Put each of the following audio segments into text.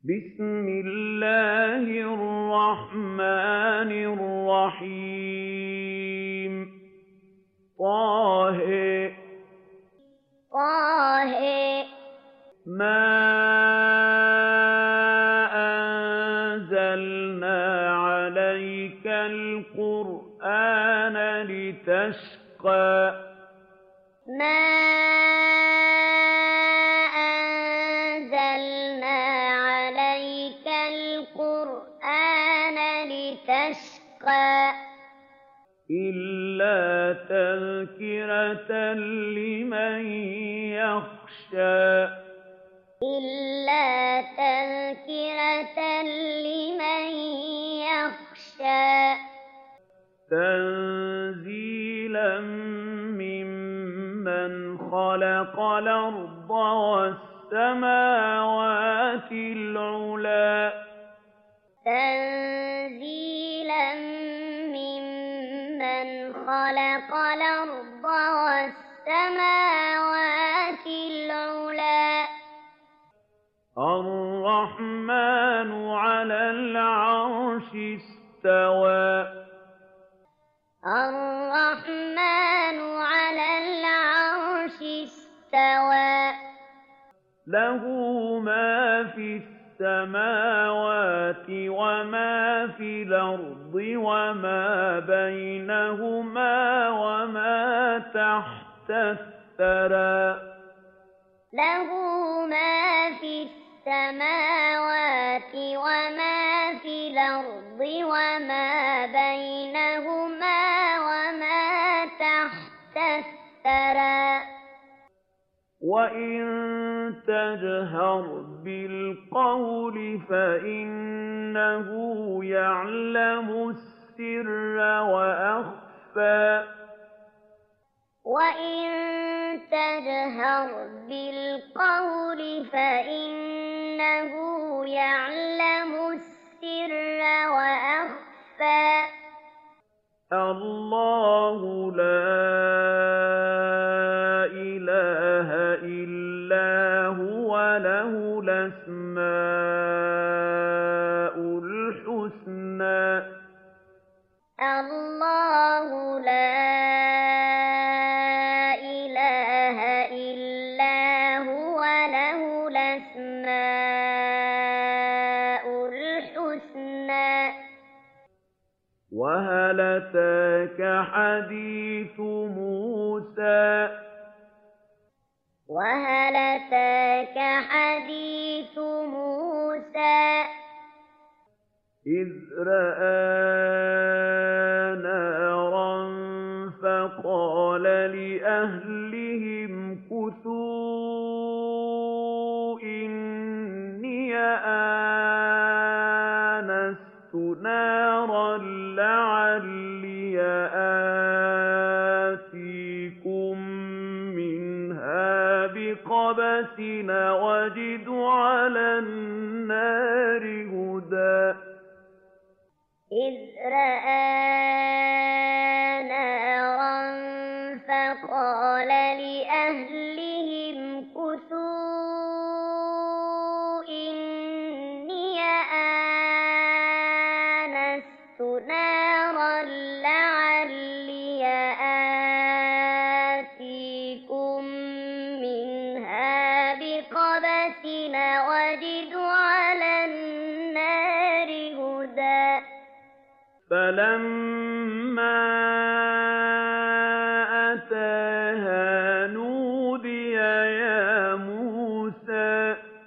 بسم الله الرحمن الرحيم طه طه ما أنزلنا عليك القرآن لتشقى ما أنزلنا عليك القرآن لتشقى إلا تذكرة لمن يخشى إلا تذكرة لمن يخشى تنزيلا ممن خلق الأرض والسماوات العلى تنزيلا ممن خلق الأرض والسماوات العلى الرحمن على العرش استوى الرحمن على العرش استوى له ما في السماوات وما في الأرض وما بينهما وما تحت الثرى له ما في السماوات وما في الأرض وما بينهما وما تحت الثرى وإن تجهر بالقول فإنه يعلم السر وأخفى وإن تجهر بالقول فإنه يعلم السر وأخفى الله لا إله إلا هو له الأسماء الحسنى الله لا إله إلا هو له الأسماء الحسنى وهل أتاك حديث موسى وهل أتاك حديث موسى إذ رأى نارا فقال لأهلهم كثوا إني آنست نارا لعلي آتيكم منها بقبس وجد على النار هدى إذ رأى نارا فقال لأهلهم كثوا إني آنست نارا لعلي آتيكم منها بقبس وجد على النار هدى فلما أتاها نودي يا موسى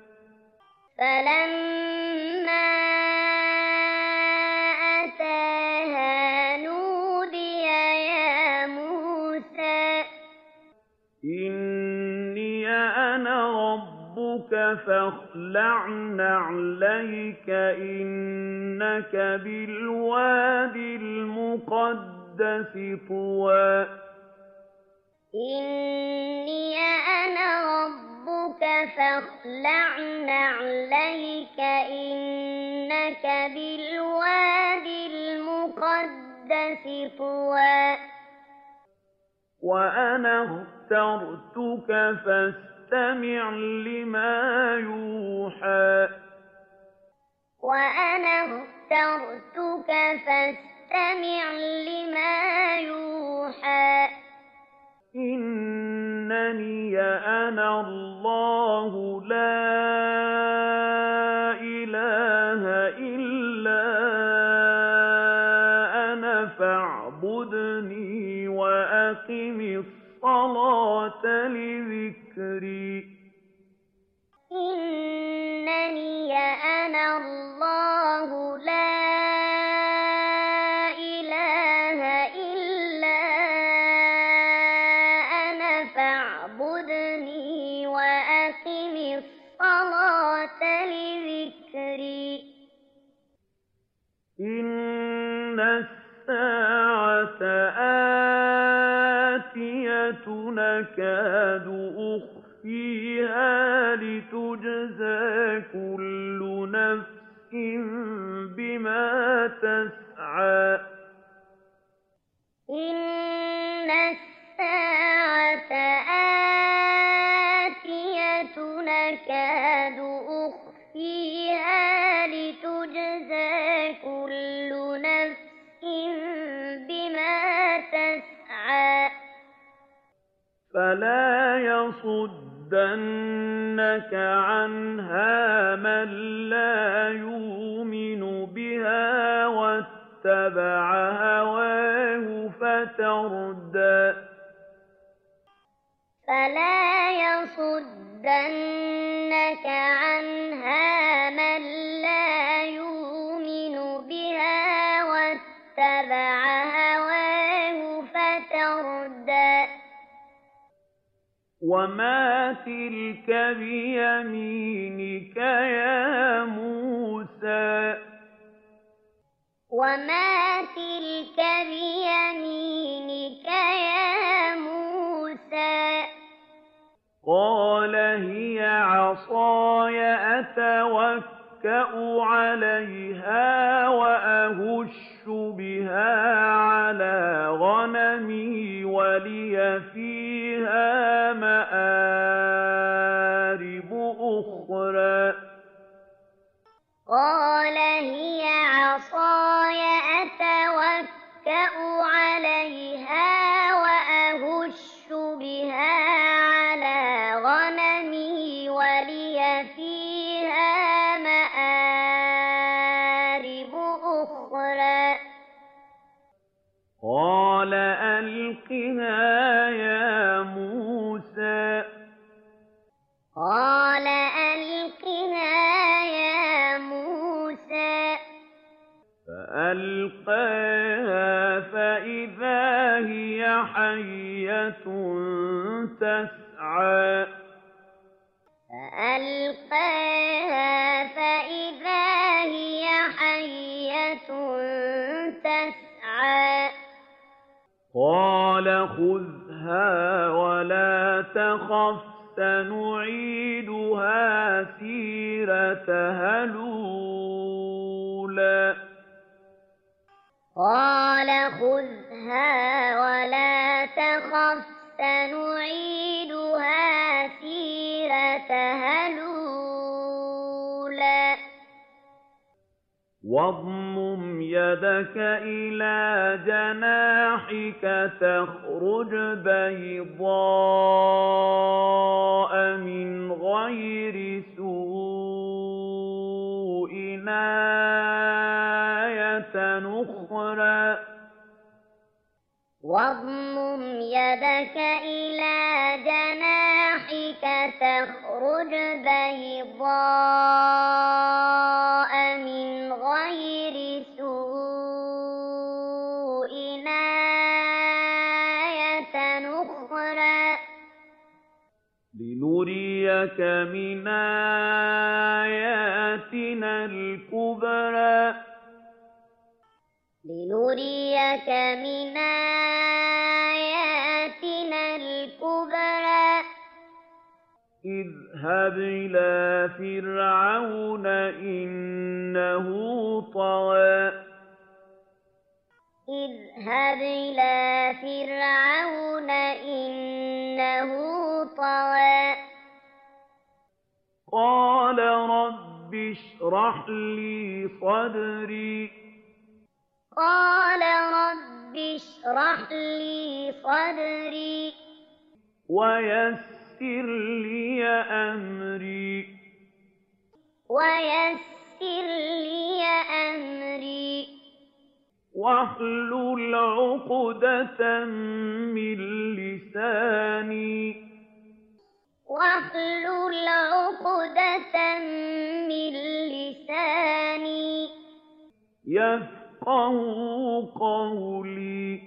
فلما أتاها نودي يا موسى إني أنا ربك فاخلع نعليك إنك بالوادي المقدس طوى إني أنا ربك فاخلع نعليك إنك بالوادي المقدس طوى وأنا اخترتك فاستمع لما يوحى وأنا اخترتك فاستمع لما يوحى إنني أنا الله لا إله إلا أنا فاعبدني وأقم الصلاة لذكري إنني أنا الله لا إله إلا أنا فاعبدني وأقم الصلاة لذكري إن الساعة آتية نكاد أخفيها لتجزى كل نفس بما تسعى إن الساعة آتية نكاد أخفيها لتجزى كل نفس بما تسعى فلا يصدنك عنها من لا يؤمن بها واتبع هواه فتردى فلا يصدنك عنها من لا يؤمن بها واتبع هواه فتردى وما تلك بيمينك يا موسى وما تلك بيمينك يا موسى قال هي عصاي أتوكأ عليها وأهش بها على غنمي ولي فيها مآرب أخرى قال هي عصاي أتوكأ عليها وأهش بها على غنمي ولي فيها مآرب أخرى قال ألقها يا موسى قال ألقها يا موسى فألقاها فإذا هي حية تسعى فألقاها فإذا هي حية تسعى قال خذها ولا تخف سنعيدها سيرتها الأولى قال خذها ولا تخف سنعيدها سيرتها الأولى واضمم يدك إلى جناحك تخرج بيضاء من غير سوء آية أخرى واضمم يدك إلى جناحك تخرج بيضاء من غير سوء آية أخرى لنريك من آياتنا الكبرى لنريك من آياتنا الكبرى اذهب إلى فرعون إنه طغى اذهب إلى فرعون إنه طغى قال رب اشرح لي صدري قال رب اشرح لي صدري ويسر لي أمري ويسر لي أمري واحلل عقدة من لساني واحلل عقدة من لساني يفقه قولي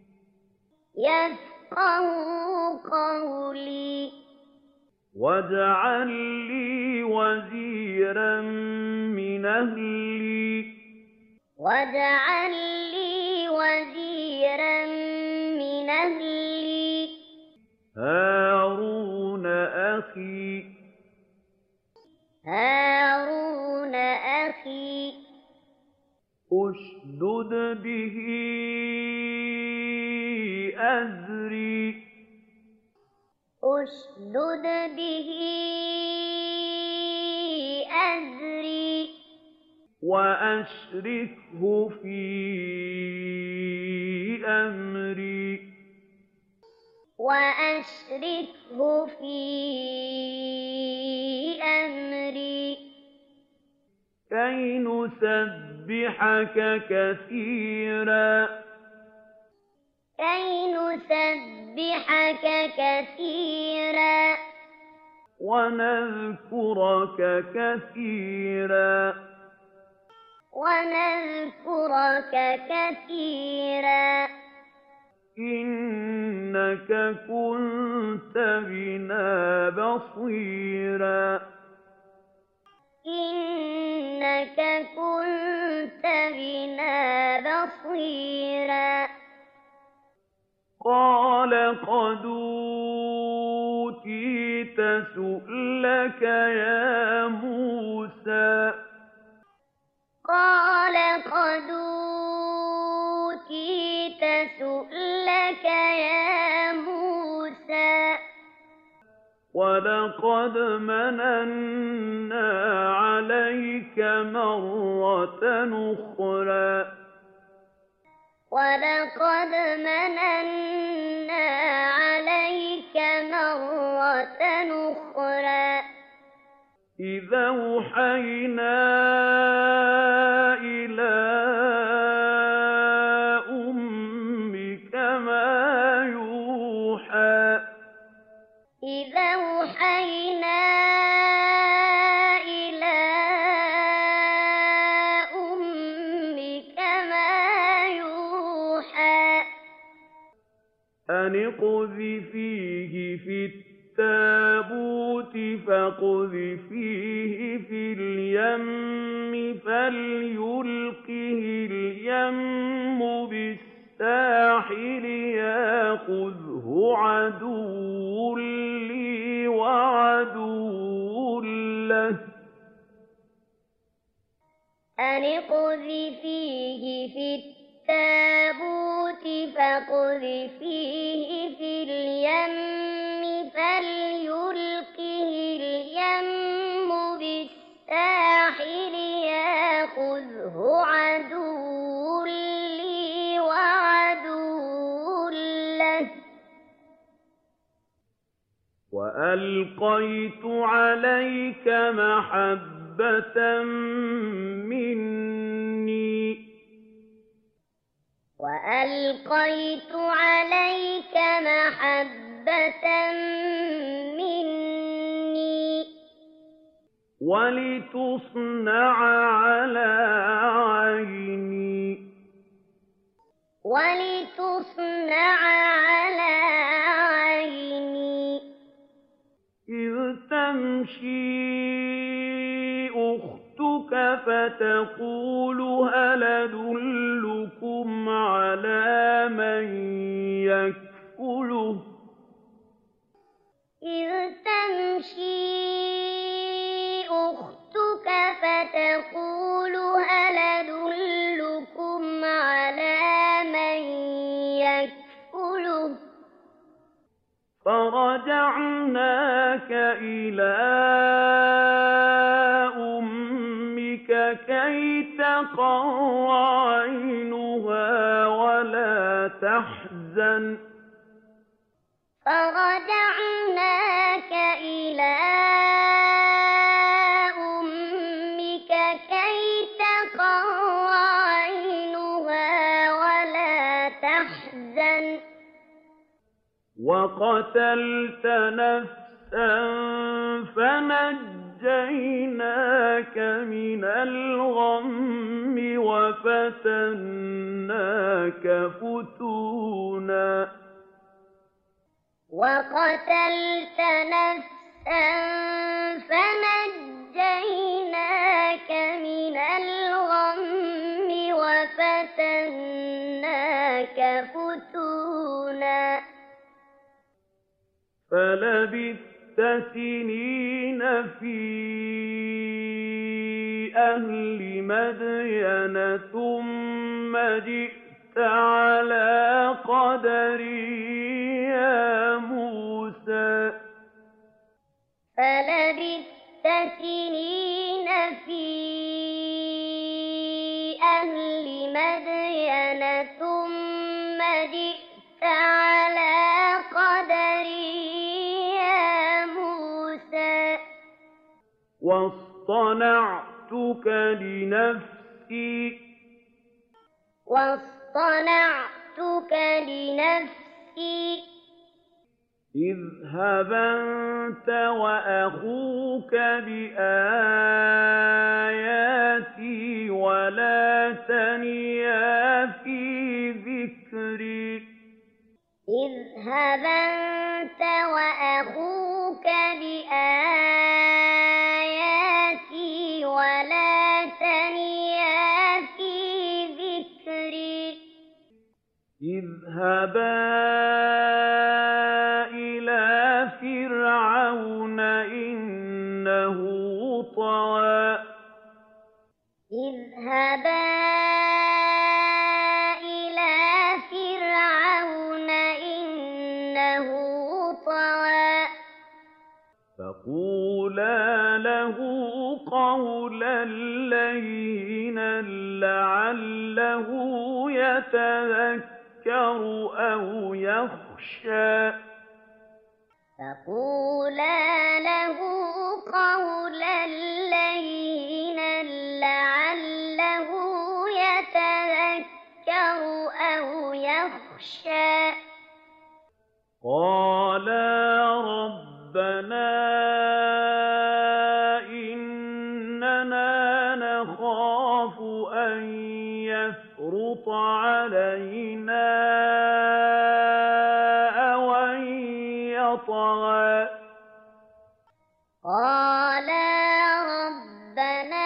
يفقه قولي واجعل لي وزيرا من أهلي واجعل لي وزيرا من أهلي هارون أخي هارون أخي اشدد به أزري أشدد به أزري وأشركه في أمري وأشركه في أمري كي نسبحك كثيرا كي نسبحك كثيرا ونذكرك كثيرا ونذكرك كثيرا إنك كنت بنا بصيرا إنك كنت بنا بصيرا قال قد أوتيت سؤلك يا موسى قال قد أوتيت سؤلك يا موسى ولقد مننا عليك مرة أخرى ولقد مننا عليك مرة أخرى إذا أوحينا إلى أمك ما يوحى إذا أوحينا إلى أمك ما يوحى أن اقذفيه في التابوت فاقذفيه في اليم فليلقه اليم بالساحل ياخذه عدو لي وعدو له أن اقذفيه في التابوت فاقذفيه في اليم فليلقه اليم بالساحل ياخذه عدو لي وعدو له وألقيت عليك محبة مني وألقيت عليك محبة مني ولتصنع على عيني ولتصنع على عيني إذ تمشي أختك فتقول هل أدلكم على من يكفله إذ تمشي أختك فتقول هل أدلكم على من يكفله فرجعناك إلى كي تقر عينها ولا تحزن فردعناك إلى أمك كي تقر عينها ولا تحزن وقتلت نفسا فنجيناك من الغم وفتناك فتونا وقتلت نفسا فنجيناك من الغم وفتناك فتونا فلبثت سنين في أهل مدين ثم جئت على قدري يا موسى فلبثت سنين في أهل مدين ثم جئت على قدري يا موسى واصطنعتك لنفسي اذهب أنت وأخوك بآياتي ولا تنيا في ذكري اذهب أنت وأخوك بآياتي ولا تنيا في ذكري اذهبا إلى فرعون إنه طغى اذهبا إلى فرعون إنه طغى فقولا له قولا لينا لعله يتذكر أو يخشى فقولا له قولا لينا لعله يتذكر أو يخشى قالا ربنا إننا نخاف أن يفرط علينا أو أن يطغى قالا ربنا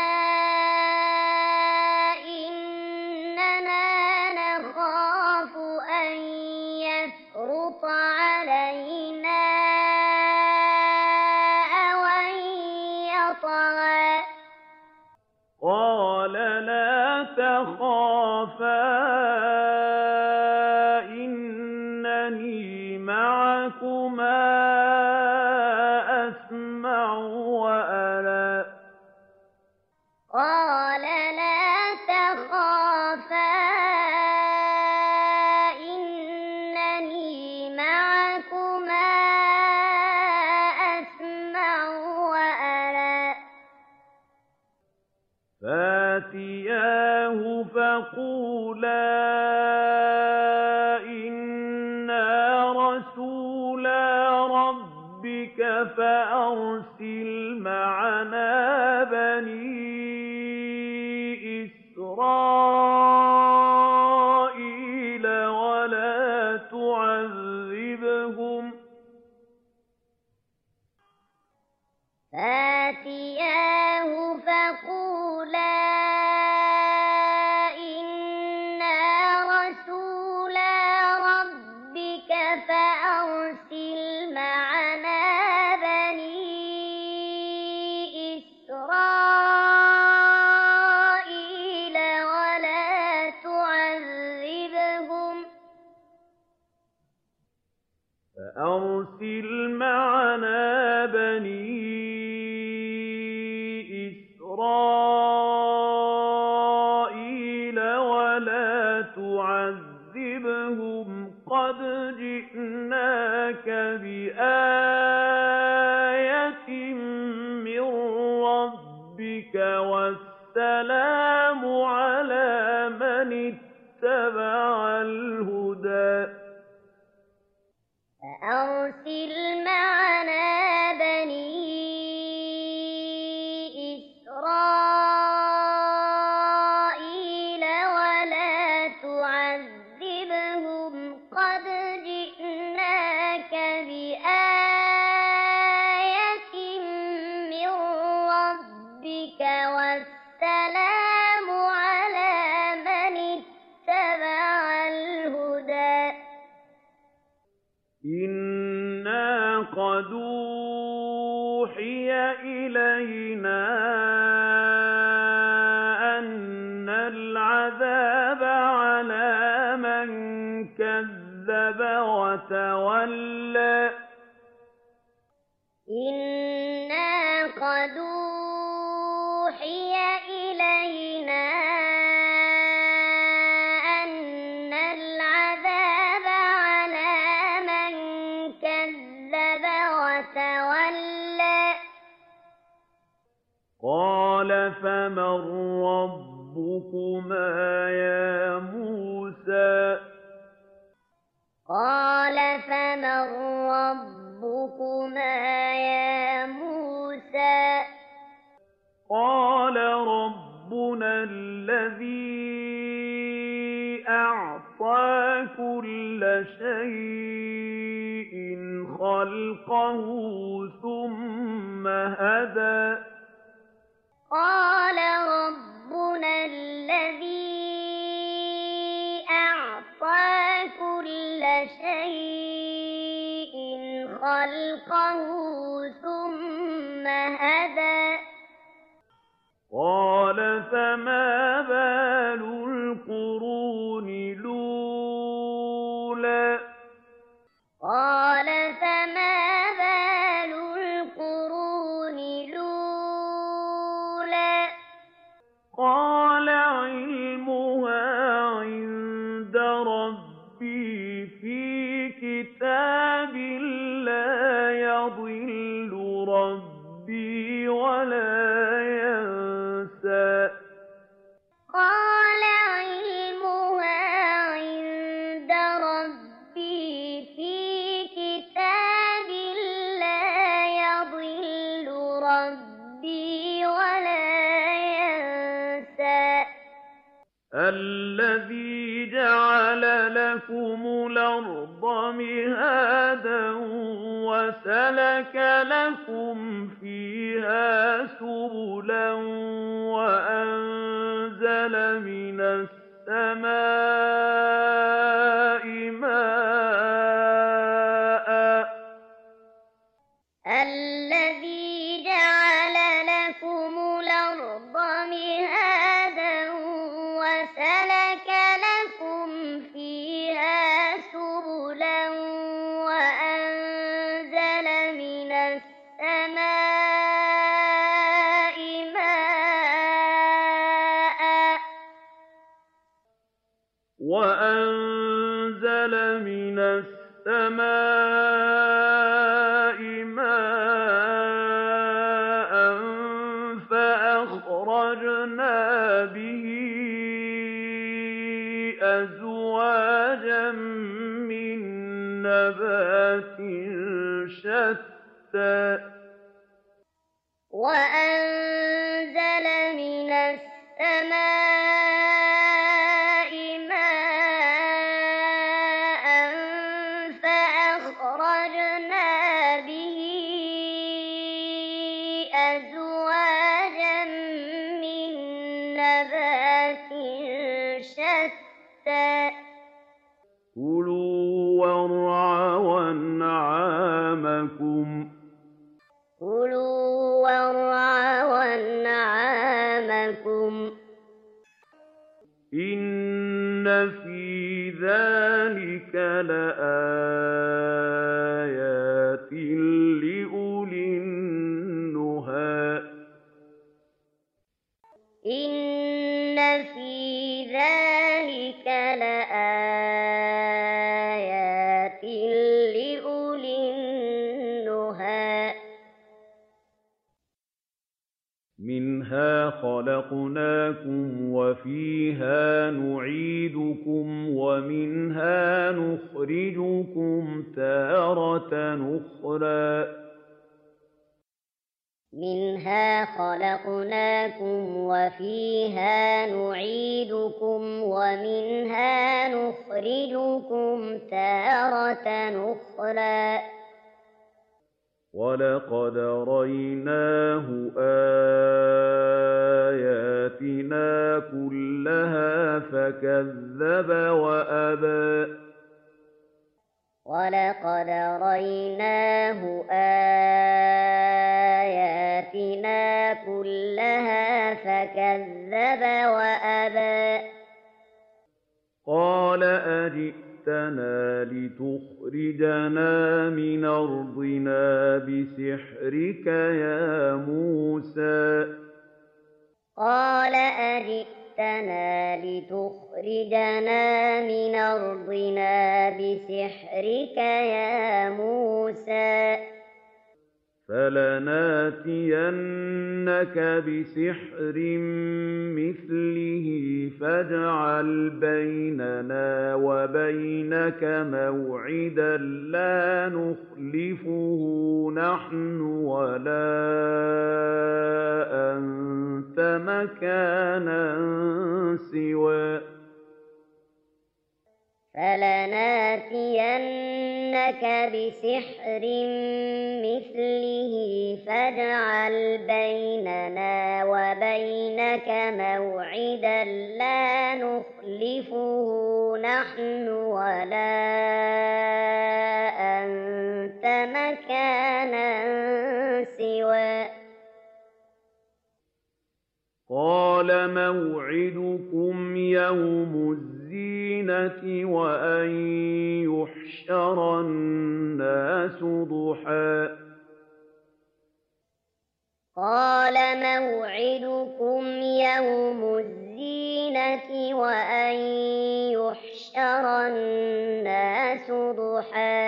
إننا نخاف أن يفرط علينا أو أن يطغى قال لا تخافا إنني معكما أسمع وأرى قال لا تخافا إنني معكما أسمع وأرى فاتياه فقولا إنا رسولا ربك فأرسل معنا بني إسرائيل ولا تعذبهم فاتياه فقولا إنا رسولا ربك فأرسل معنا بني إسرائيل والسلام على من اتبع الهدى فأرسل معنا بني إسرائيل ولا تعذبهم قد جئناك بآية من ربك والسلام على من اتبع الهدى إنا قد أوحي إلينا أن العذاب على من كذب وتولى إنا قد أوحي إلينا أن العذاب على من كذب وتولى قال فمن ربكما يا موسى قال فمن ربكما يا موسى قال ربنا الذي أعطى كل شيء خلقه ثم هدى قال ربنا الذي أعطى كل شيء خلقه ثم هدى قال فما بال القرون الأولى قال فما بال القرون الأولى قال علمها عند ربي في كتاب لا يضل ربي ولا ينسى قال علمها عند ربي في كتاب لا يضل ربي ولا ينسى الذي جعل لكم الأرض مهادا وسلك لكم فيها سبلا وأنزل من السماء ماء الذي جعل لكم الأرض مهادا وسلك لكم فيها سبلا وأنزل من السماء ماء وأنزل من السماء ماء فأخرجنا به أزواجا من نبات شتى وأنزل من السماء ماء فأخرجنا به أزواجا من نبات شتى كلوا وارعوا أنعامكم كلوا وارعوا أنعامكم إن في ذلك لآيات لأولي النهى إن في ذلك لآيات لأولي النهى منها خَلَقْنَاكُمْ وَفِيهَا نُعِيدُكُمْ وَمِنْهَا نُخْرِجُكُمْ تَارَةً أُخْرَىٰ منها خلقناكم وفيها نعيدكم ومنها نخرجكم تارة أخرى وَلَقَدْ أَرَيْنَاهُ آيَاتِنَا كُلَّهَا فَكَذَّبَ وَأَبَىٰ ولقد ريناه آياتنا كلها فكذب وأبى قَالَ أَجِئْتَنَا لِتُخْرِجَنَا مِنْ أَرْضِنَا بِسِحْرِكَ يَا مُوسَىٰ قال أجئتنا لتخرجنا من أرضنا بسحرك يا موسى فَلَنَأْتِيَنَّكَ بِسِحْرٍ مِّثْلِهِ فَاجْعَلْ بَيْنَنَا وَبَيْنَكَ مَوْعِدًا لَّا نُخْلِفُهُ نَحْنُ وَلَا أَنتَ مَكَانًا سُوًى فلناتينك بسحر مثله فاجعل بيننا وبينك موعدا لا نخلفه نحن ولا أنت مكانا سوى قَالَ مَوْعِدُكُمْ يَوْمُ الزِّينَةِ وَأَن يُحْشَرَ النَّاسُ ضُحًى قال موعدكم يوم الزينة وأن يحشر الناس ضحى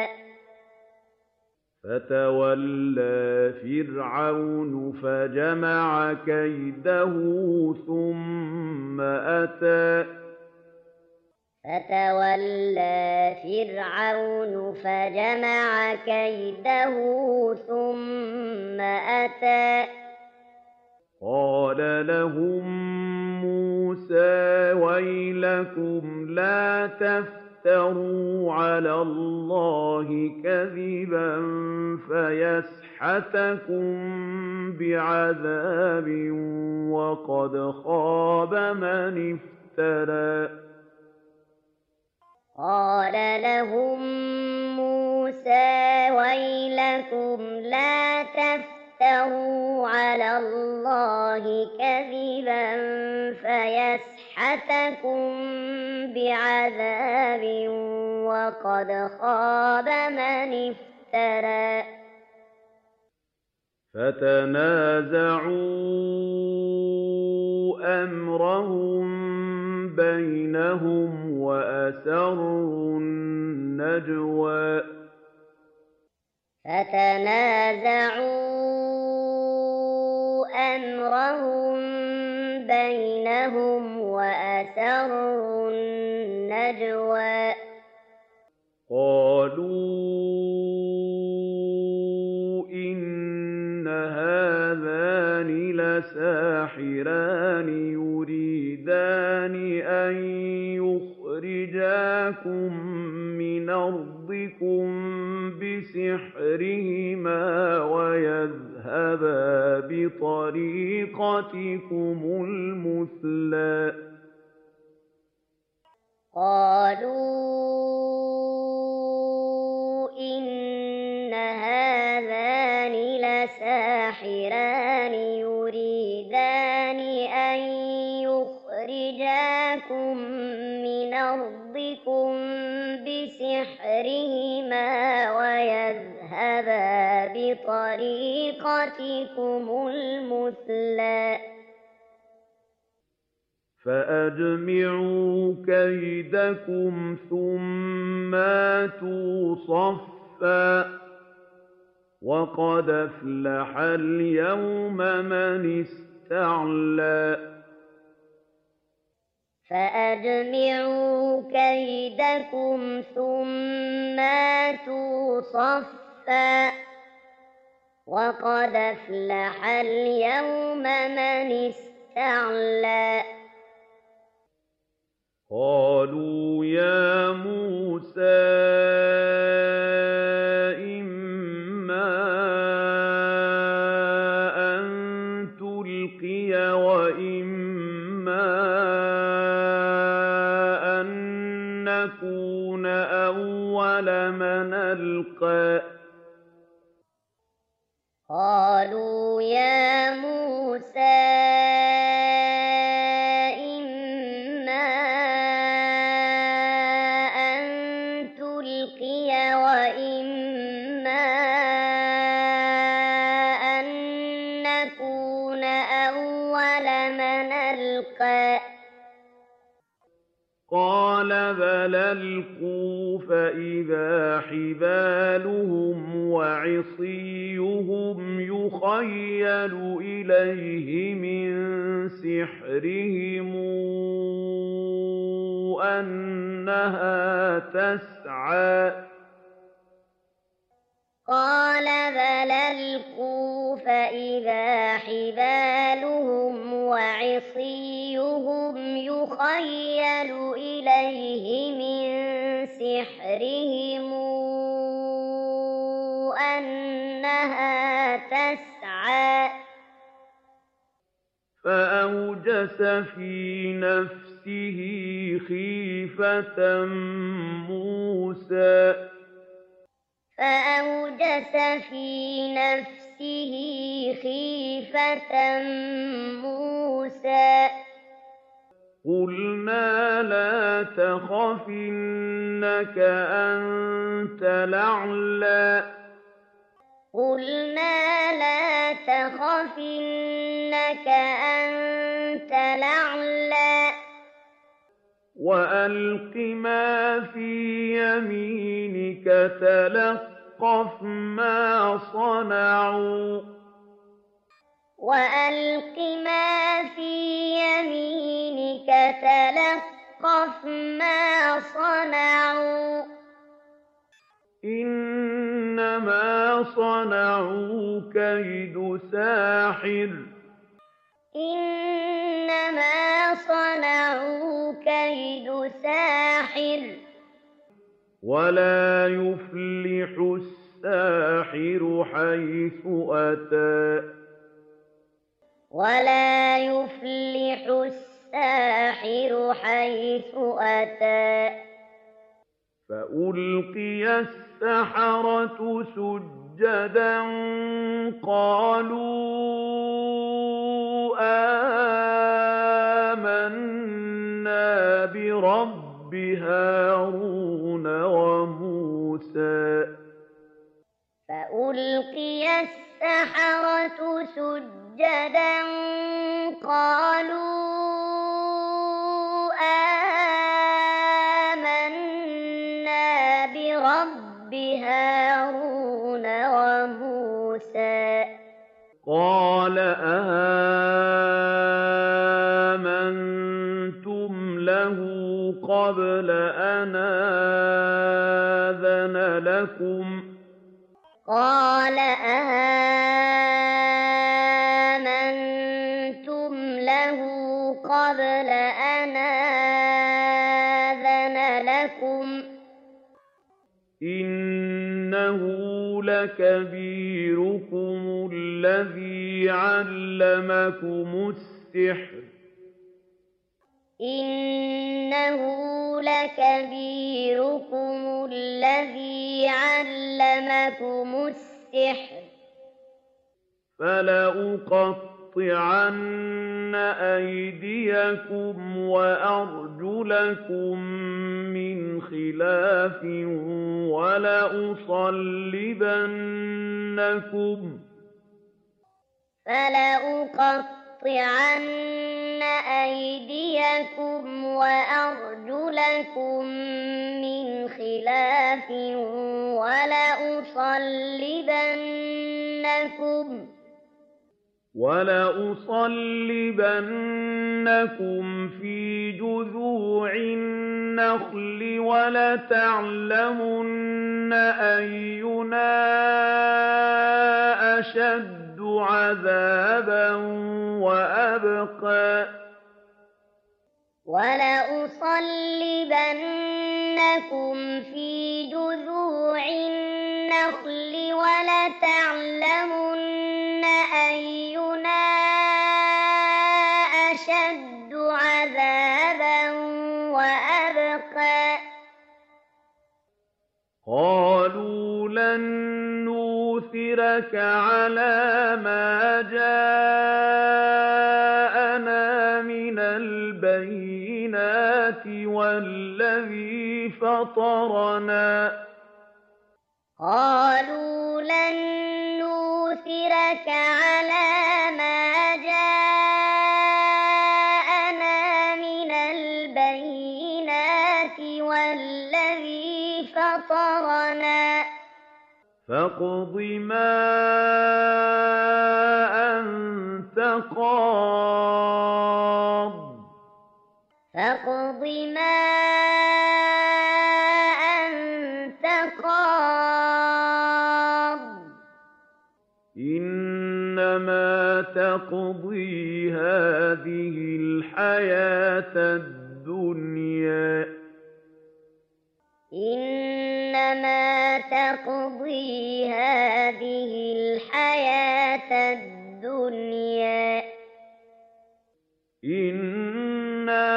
فَتَوَلَّىٰ فِرْعَوْنُ فَجَمَعَ كَيْدَهُ ثُمَّ أَتَىٰ فتولى فرعون فجمع كيده ثم أتى قَالَ لَهُم مُّوسَىٰ وَيْلَكُمْ لَا تَفْتَرُوا عَلَى اللَّهِ كَذِبًا فَيَسْحَتَكُم بِعَذَابٍ وَقَدْ خَابَ مَنِ افْتَرَىٰ قال لهم موسى ويلكم لا تفتروا على الله كذبا فيسحتكم بعذاب وقد خاب من افترى فَتَنَازَعُوا أَمْرَهُم بَيْنَهُمْ وَأَسَرُّوا النَّجْوَىٰ فتنازعوا أمرهم بينهم وأسروا النجوى قَالُوا إِنَّ هَٰذَانِ لَسَاحِرَانِ يُرِيدَانِ أَن يُخْرِجَاكُم مِّنْ أَرْضِكُم بِسِحْرِهِمَا وَيَذْهَبَا بِطَرِيقَتِكُمُ الْمُثْلَىٰ قالوا إن هذان لساحران يريدان أن يخرجاكم من أرضكم بسحرهما ويذهبا بطريقتكم المثلى فَأَجْمِعُوا كَيْدَكُمْ ثُمَّ ائْتُوا صَفًّا وَقَدْ أَفْلَحَ الْيَوْمَ مَنِ اسْتَعْلَىٰ فَأَجْمِعُوا كَيْدَكُمْ ثُمَّ أَتُوا صَفًّا وَقَدْ أَفْلَحَ الْيَوْمَ مَنِ اسْتَعْلَىٰ قَالُوا يَا مُوسَىٰ إِمَّا أَن تُلْقِيَ وَإِمَّا أَن نَّكُونَ أَوَّلَ مَنْ أَلْقَىٰ قَالُوا يَا مُوسَىٰ إِمَّا أَن تُلْقِيَ وَإِمَّا أَن نَّكُونَ أَوَّلَ مَنْ أَلْقَىٰ قَالَ بَلْ أَلْقُوا فَإِذَا حِبَالُهُمْ وَعِصِيُّهُمْ يُخَيَّلُ إِلَيْهِ مِن سِحْرِهِمْ أَنَّهَا تَسْعَىٰ قَالَ بَلْ أَلْقُوا فَإِذَا حِبَالُهُمْ وَعِصِيُّهُمْ يُخَيَّلُ إِلَيْهِ مِن سِحْرِهِمْ أَنَّهَا تَسْعَىٰ فَأَوْجَسَ فِي نَفْسِهِ خِيفَةً مُّوسَىٰ فَأَوْجَسَ فِي نَفْسِهِ خِيفَةً مُّوسَىٰ قُلْنَا لَا تَخَفْ إِنَّكَ أَنتَ الْأَعْلَىٰ قُلْنَا لَا تَخَفْ إِنَّكَ أَنتَ الْأَعْلَىٰ وَأَلْقِ مَا فِي يَمِينِكَ تَلْقَفْ مَا صَنَعُوا وَأَلْقِ مَا فِي يَمِينِكَ تَلْقَفْ مَا صَنَعُوا إِنَّمَا صَنَعُوا كَيْدُ سَاحِرٍ إِنَّمَا صَنَعُوا كَيْدُ سَاحِرٍ وَلَا يُفْلِحُ السَّاحِرُ حَيْثُ أَتَىٰ وَلَا يُفْلِحُ السَّاحِرُ حَيْثُ أَتَىٰ فَأُلْقِيَ السَّحَرَةُ سُجَّدًا قَالُوا آمَنَّا بِرَبِّ هَارُونَ وَمُوسَىٰ فَأُلْقِيَ السَّحَرَةُ سُجَّدًا قَالُوا آمَنَّا بِرَبِّ هَارُونَ وَمُوسَىٰ قَالَ آمَنتُمْ لَهُ قَبْلَ أَنْ آذَنَ لَكُمْ ۖ قَالَ آمَنتُمْ لَهُ قَبْلَ أَنْ آذَنَ لَكُمْ ۖ إِنَّهُ لَكَبِيرُكُمُ الَّذِي عَلَّمَكُمُ السِّحْرَ إِنَّهُ لَكَبِيرُكُمُ الَّذِي عَلَّمَكُمُ السِّحْرَ فَلَأُقَطِّعَنَّ أَيْدِيَكُمْ وَأَرْجُلَكُم مِّنْ خِلَافٍ فَلَأُقَطِّعَنَّ أَيْدِيَكُمْ وَأَرْجُلَكُم مِّنْ خِلَافٍ وَلَأُصَلِّبَنَّكُمْ فِي جُذُوعِ النَّخْلِ وَلَتَعْلَمُنَّ أَيُّنَا أَشَدُّ عَذَابًا وَأَبْقَىٰ وَلَأُصَلِّبَنَّكُمْ فِي جُذُوعِ النَّخْلِ وَلَتَعْلَمُنَّ أَيُّنَا أَشَدُّ عَذَابًا وَأَبْقَىٰ قَالُوا لَن نُّؤْثِرَكَ عَلَىٰ مَا جَاءَنَا مِنَ الْبَيِّنَاتِ وَالَّذِي فَطَرَنَا ۖ قَالُوا لَن نُّؤْثِرَكَ عَلَىٰ مَا جَاءَنَا مِنَ الْبَيِّنَاتِ وَالَّذِي فَطَرَنَا ۖ فَاقْضِ مَا أَنتَ قَاضٍ فَاقْضِ مَا أَنتَ قَاضٍ إِنَّمَا تَقْضِي هَٰذِهِ الْحَيَاةَ الدُّنْيَا إِنَّمَا تَقْضِي هَٰذِهِ الْحَيَاةَ الدُّنْيَا إِنَّا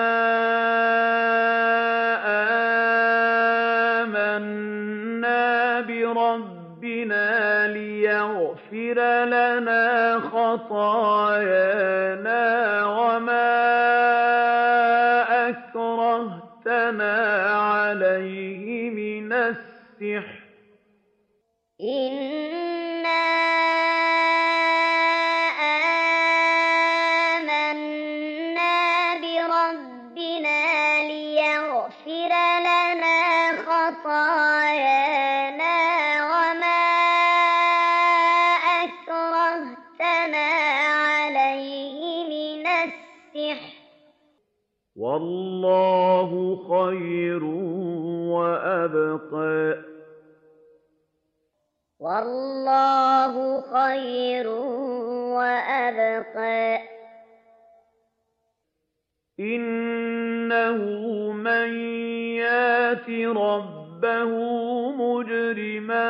آمَنَّا بِرَبِّنَا لِيَغْفِرَ لَنَا خَطَايَانَا وَمَا أَكْرَهْتَنَا عَلَيْهِ مِنَ السِّحْرِ ۗ إِنَّا آمَنَّا بِرَبِّنَا لِيَغْفِرَ لَنَا خَطَايَانَا وَمَا أَكْرَهْتَنَا عَلَيْهِ مِنَ السِّحْرِ ۗ وَاللَّهُ خَيْرٌ وَأَبْقَىٰ وَاللَّهُ خَيْرٌ وَأَبْقَىٰ إِنَّهُ مَن يَأْتِ رَبَّهُ مُجْرِمًا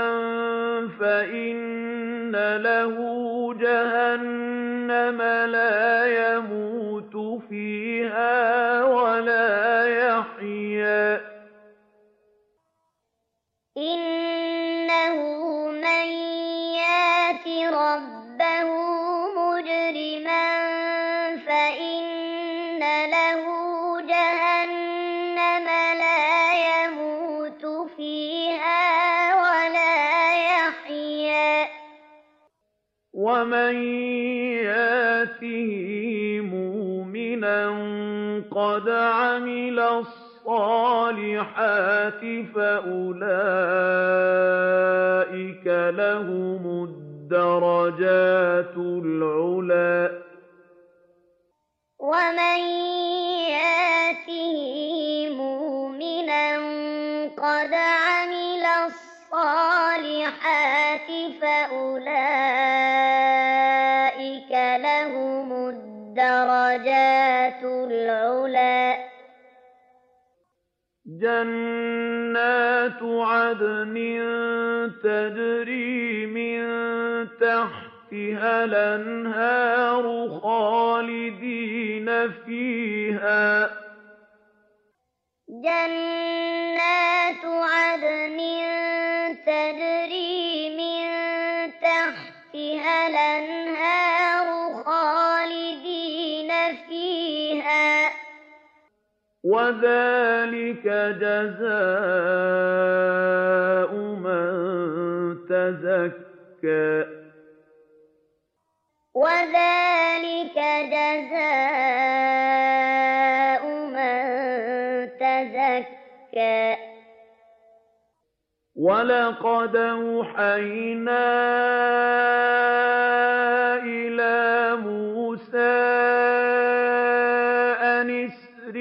فَإِنَّ لَهُ جَهَنَّمَ لَا يَمُوتُ فِيهَا وَلَا يَحْيَىٰ إِنَّهُ مَن يَأْتِ رَبَّهُ مُجْرِمًا فَإِنَّ لَهُ جَهَنَّمَ لَا يَمُوتُ فِيهَا وَلَا يَحْيَىٰ وَمَن يَأْتِهِ مُؤْمِنًا قَدْ عَمِلَ الصَّالِحَاتِ فَأُولَٰئِكَ لَهُمُ الدَّرَجَاتُ الْعُلَىٰ وَمَن يَأْتِهِ مُؤْمِنًا قَدْ عَمِلَ الصَّالِحَاتِ فَأُولَٰئِكَ لَهُمُ الدَّرَجَاتُ الْعُلَىٰ جَنَّاتُ عَدْنٍ تَجْرِي مِن تَحْتِهَا الْأَنْهَارُ خَالِدِينَ فِيهَا جَنَّاتُ عَدْنٍ تَجْرِي مِن تَحْتِهَا الْأَنْهَارُ خَالِدِينَ فِيهَا وَذَٰلِكَ جَزَاءُ مَن تَزَكَّىٰ وَذَٰلِكَ جَزَاءُ مَن تَزَكَّىٰ وَلَقَدْ أَوْحَيْنَا إِلَىٰ موسى أن اسر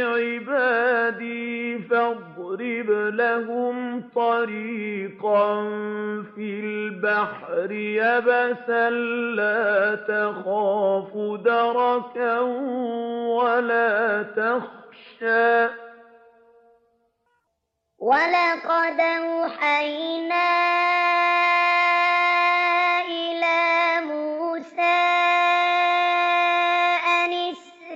بعبادي فاضرب لهم طريقا في البحر يبسا لا تخاف دركا ولا تخشى ولقد أوحينا إلى موسى أن اسر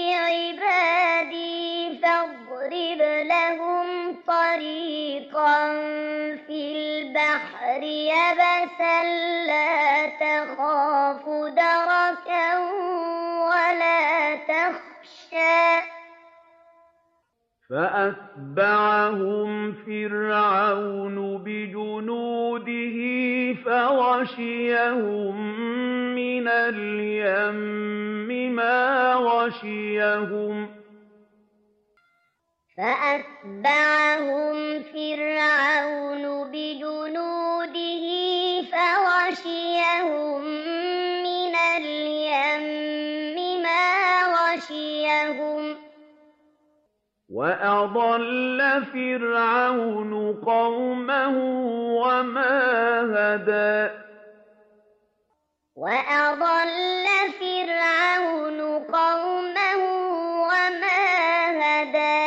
بعبادي فاضرب لهم طريقا في البحر يبسا لا تخاف دركا ولا تخشى فأتبعهم فرعون بجنوده فغشيهم من اليم ما غشيهم فأتبعهم فرعون بجنوده فغشيهم من اليم ما غشيهم وأضل فرعون قومه وما هدى وأضل فرعون قومه وما هدى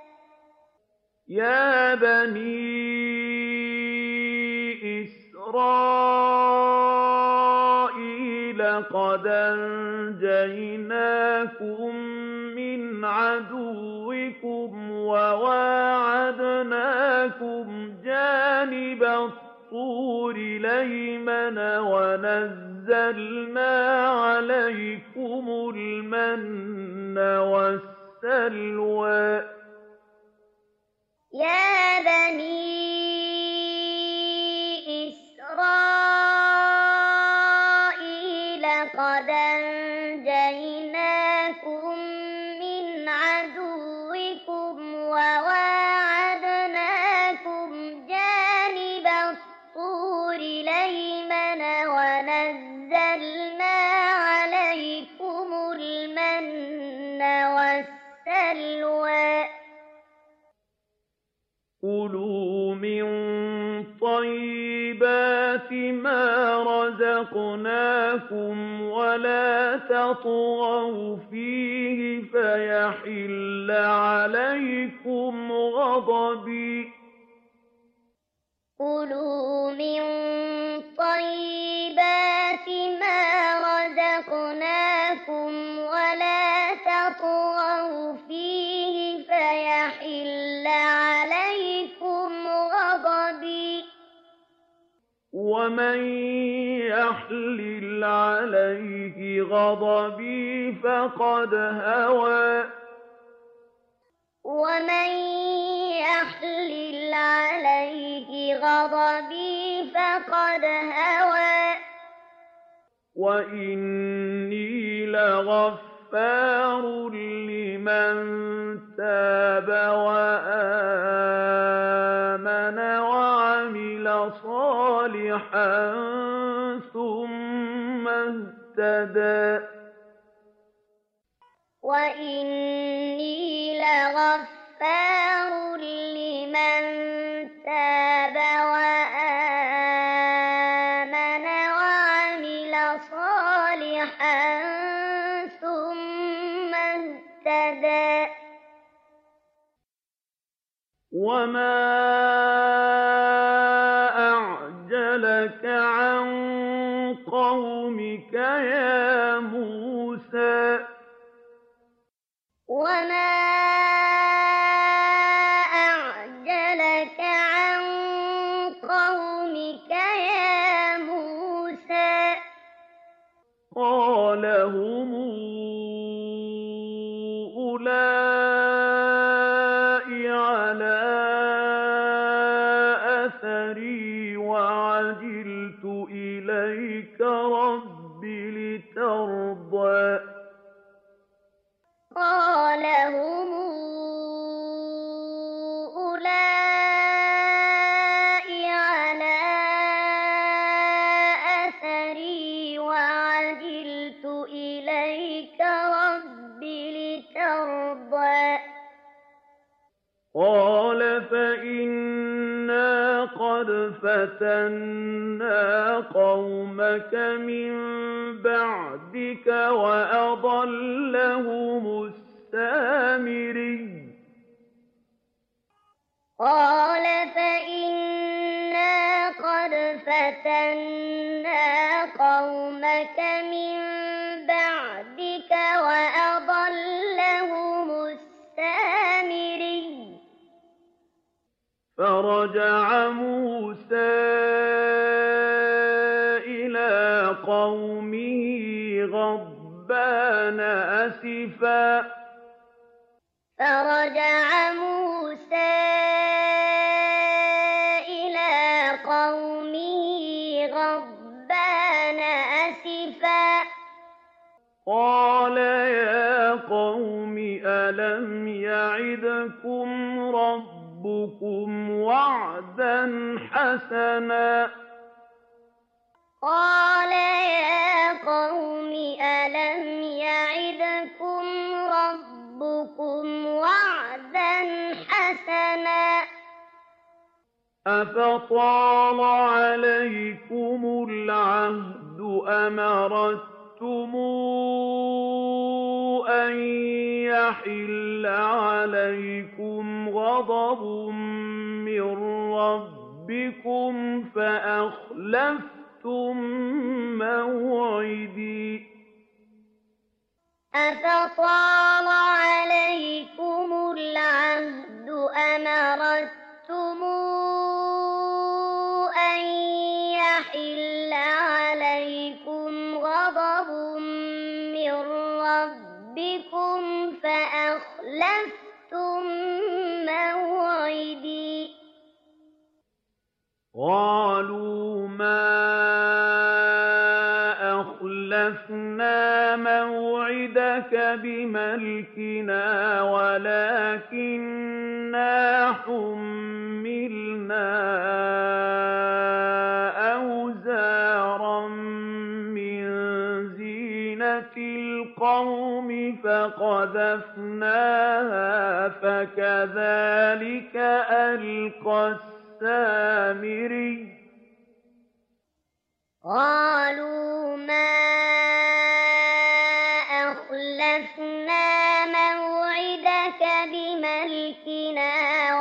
يا بني إسرائيل قد أنجيناكم من عدوكم وواعدناكم جانب الطور الأيمن ونزلنا عليكم المن والسلوى يا بني إسرائيل قد أنجيناكم من عدوكم وواعدناكم جانب الطور الأيمن ونزلنا عليكم المن والسلوى كلوا من طيبات ما رزقناكم ولا تطغوا فيه فيحل عليكم غضبي كلوا من طيبات ما رزقناكم ولا تطغوا فيه فيحل عليكم غضبي ومن يحلل عليه غضبي فقد هوى ومن يحلل عليه غضبي فقد هوى وإني لغفار لمن تاب وآمن وعمل صالحا ثم اهتدى وإني لغفار لمن تاب وآمن وعمل صالحا ثم اهتدى وما أعجلك عن قومك يا موسى وما أعجلك عن قومك يا موسى قال هم أولئك على أثري وعجلت إليك رب لترضى قال هم أولئك على أثري وعجلت قَدْ فَتَنَّا قَوْمَكَ مِن بَعْدِكَ وَأَضَلَّهُمُ السَّامِرِيُّ قَالَ فَإِنَّا قَدْ فَتَنَّا قَوْمَكَ مِن بَعْدِكَ وَأَضَلَّهُمُ السَّامِرِيُّ فَرَجَعَ مُوسَىٰ إِلَىٰ قَوْمِهِ غَضْبَانَ أَسِفًا قَالَ يَا قَوْمِ أَلَمْ يَعِدْكُمْ رَبُّكُمْ وَعْدًا حَسَنًا أَفَطَالَ عَلَيْكُمُ الْعَهْدُ أَمْ أَرَدتُّمْ أَن يَحِلَّ عَلَيْكُمْ غَضَبٌ مِّن رَّبِّكُمْ فَأَخْلَفْتُم مَّوْعِدِي قَالُوا مَا أَخْلَفْنَا مَوْعِدَكَ بِمَلْكِنَا وَلَٰكِنَّا حُمِّلْنَا أَوْزَارًا مِّن زِينَةِ الْقَوْمِ فَقَذَفْنَاهَا فَكَذَٰلِكَ أَلْقَى السَّامِرِيُّ قَالُوا مَا أَخْلَفْنَا مَوْعِدَكَ بِمَلْكِنَا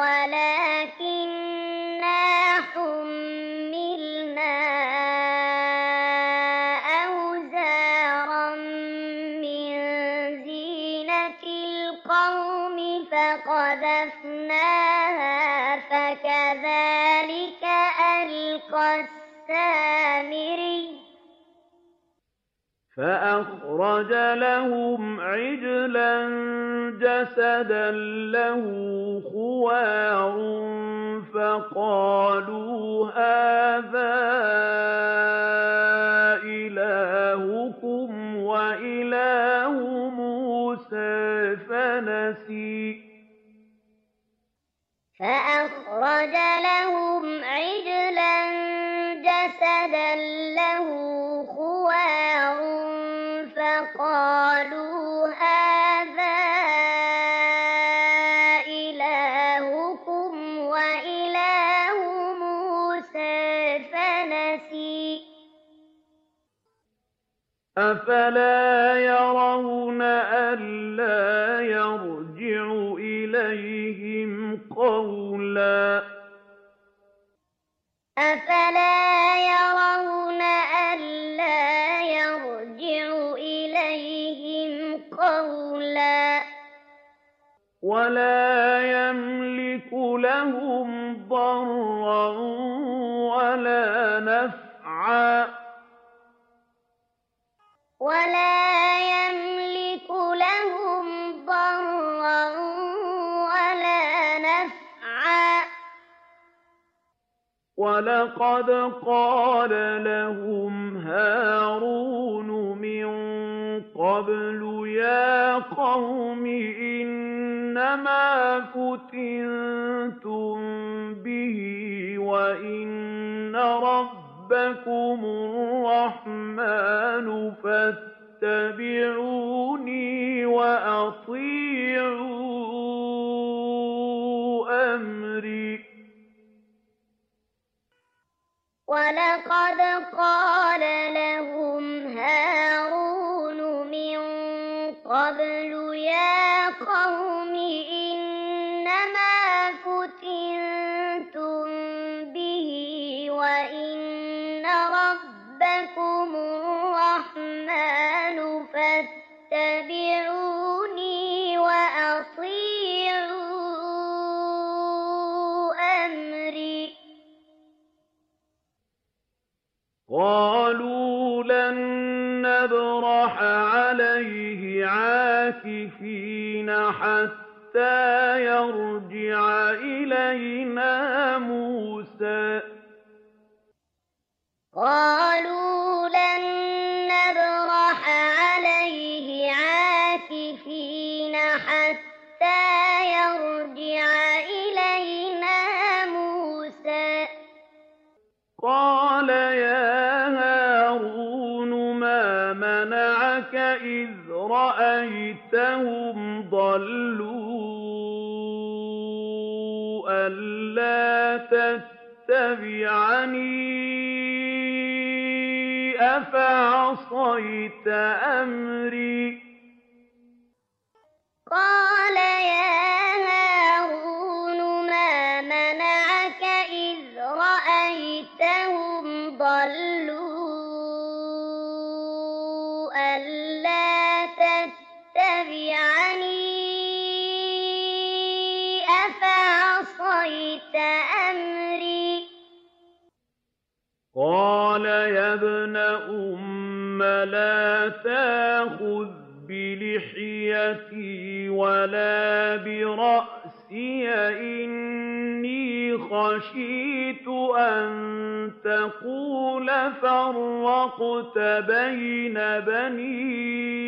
وَلَٰكِنَّا حُمِّلْنَا أَوْزَارًا مِّن زِينَةِ الْقَوْمِ فَقَذَفْنَاهَا فَكَذَٰلِكَ أَلْقَى السَّامِرِيُّ فَأَخْرَجَ لَهُمْ عِجْلًا جَسَدًا لَّهُ خُوَارٌ فَقَالُوا هَٰذَا إِلَٰهُكُمْ وَإِلَٰهُ مُوسَىٰ فَنَسِيَ فَأَخْرَجَ لَهُمْ عِجْلًا جَسَدًا لَّهُ خُوَارٌ فَقَالُوا هَٰذَا إِلَٰهُكُمْ وَإِلَٰهُ مُوسَىٰ فَنَسِيَ أَفَلَا يَرَوْنَ أَلَّا يَرْجِعُ إِلَيْهِمْ قَوْلًا وَلَا يَمْلِكُ لَهُمْ ضَرًّا وَلَا نَفْعًا وَلَقَدْ قَالَ لَهُمْ هَارُونُ مِن قَبْلُ يَا قَوْمِ إِنَّمَا فُتِنتُم بِهِ وَإِنَّ رَبَّكُمُ الرَّحْمَٰنُ فَاتَّبِعُونِي وَأَطِيعُوا أَمْرِي ولقد قال لهم هارون من قبل يا قوم إنما فتنتم به وإن ربكم الرحمن فاتبعوني وأطيعوا أمري قالوا لن نبرح عليه عاكفين حتى يرجع إلينا موسى قالوا لن نبرح عليه عاكفين حتى يرجع إلينا موسى قال يا هارون ما منعك إذ رأيتهم ضلوا ألا تتبعني أفعصيت أمري قال يا هارون ما منعك إذ رأيتهم ضلوا ألا تتبعني أفعصيت أمري قال يا ابن أم لا تأخذ بلحيتي ولا برأسي إني خشيت أن تقول فرقت بين بني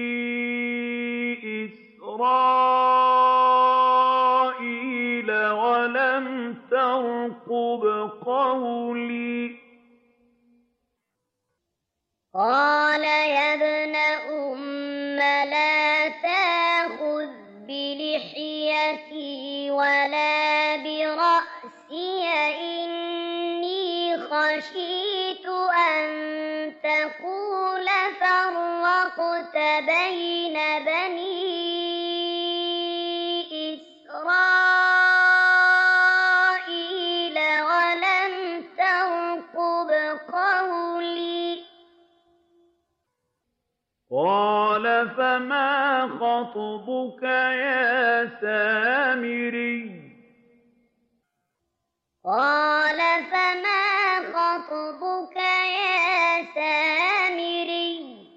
إسرائيل ولم ترقب قولي قال يا ابن أم لا تأخذ بلحيتي ولا برأسي إني خشيت أن تقول فرقت بين بني إسرائيل ولم ترقب قولي قال فما خطبك يا سامري قال فما خطبك يا سامري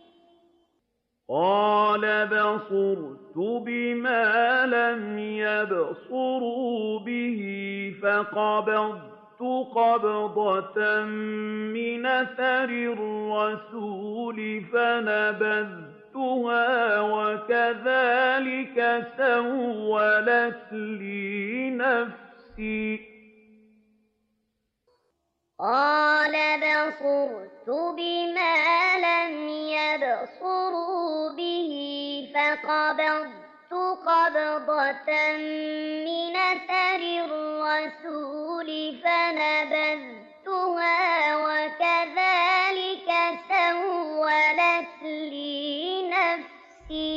قال بصرت بما لم يبصروا به فقبضت قبضة من أثر الرسول فنبذتها وكذلك سولت لي نفسي قال بصرت بما لم يبصروا به فقبضت قبضة من أثر الرسول فنبذتها وكذلك سولت لي نفسي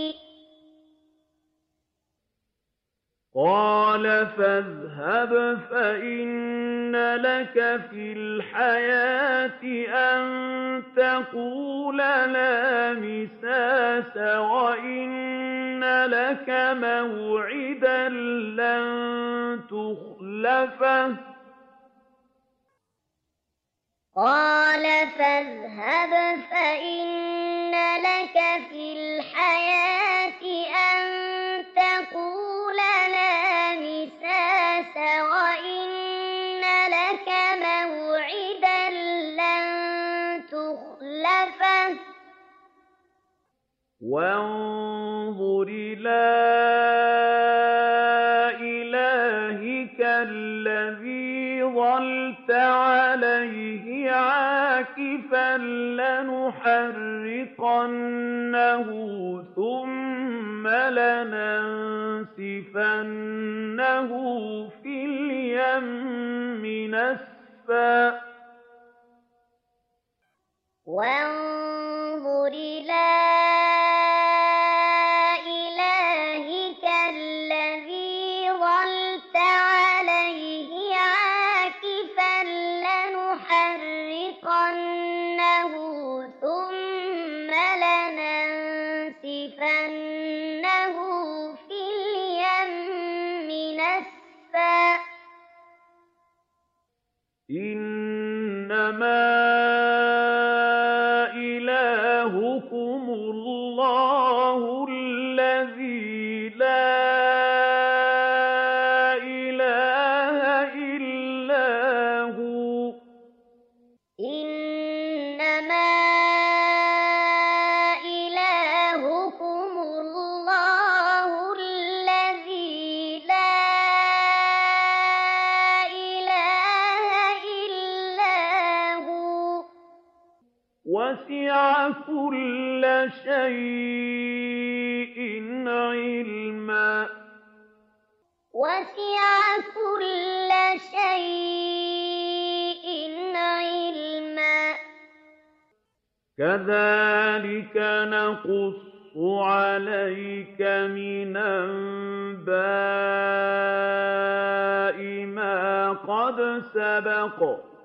قال فاذهب فإن لك في الحياة أن تقول لا مساس وإن لك موعدا لن تخلفه قال فاذهب فإن لك في الحياة أن تقول لا مساس وإن لك موعدا لن تخلفه وانظر إلى إلهك الذي ظلت عليه عاكفا لنحرقنه ثم لننسفنه في اليم نسفا وانظر إلى إلهك الذي ظلت عليه عاكفا لنحرقنه ثم لننسفنه في اليم نسفا إنما إلهكم الله الذي لا إله إلا هو إنما إلهكم الله الذي لا إله إلا هو وسع كل شيء علما وسع كل شيء علما كذلك نقص عليك من أنباء ما قد سبق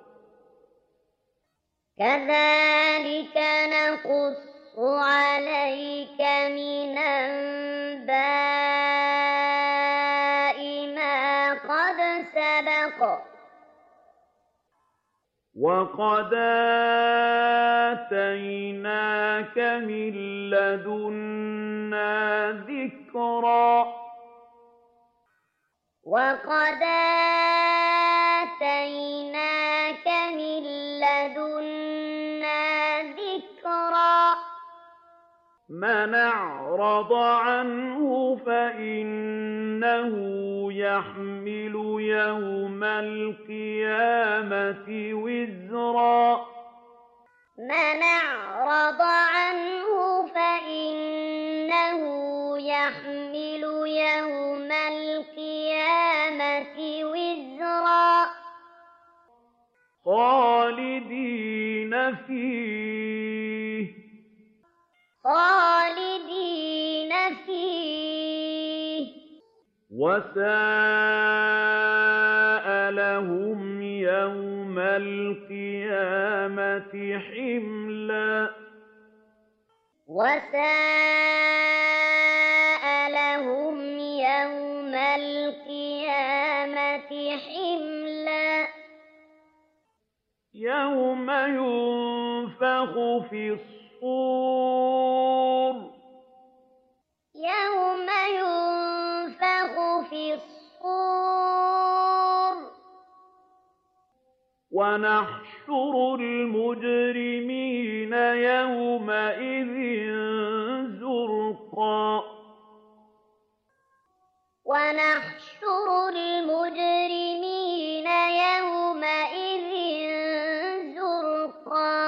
كذلك نقص عليك من أنباء ما قد سبق وقد آتيناك من لدنا ذكرا وقد آتيناك من لدنا ذكرا من أعرض عنه فإنه يحمل يوم القيامة وزرا من أعرض عنه فإنه يحمل يوم القيامة وزرا خالدين فيه خالدين فيه وساء لهم يوم القيامة حملا وساء لهم يوم القيامة حملا يوم ينفخ في الصور يوم ينفخ في الصور ونحشر المجرمين يومئذ زرقا ونحشر المجرمين يومئذ زرقا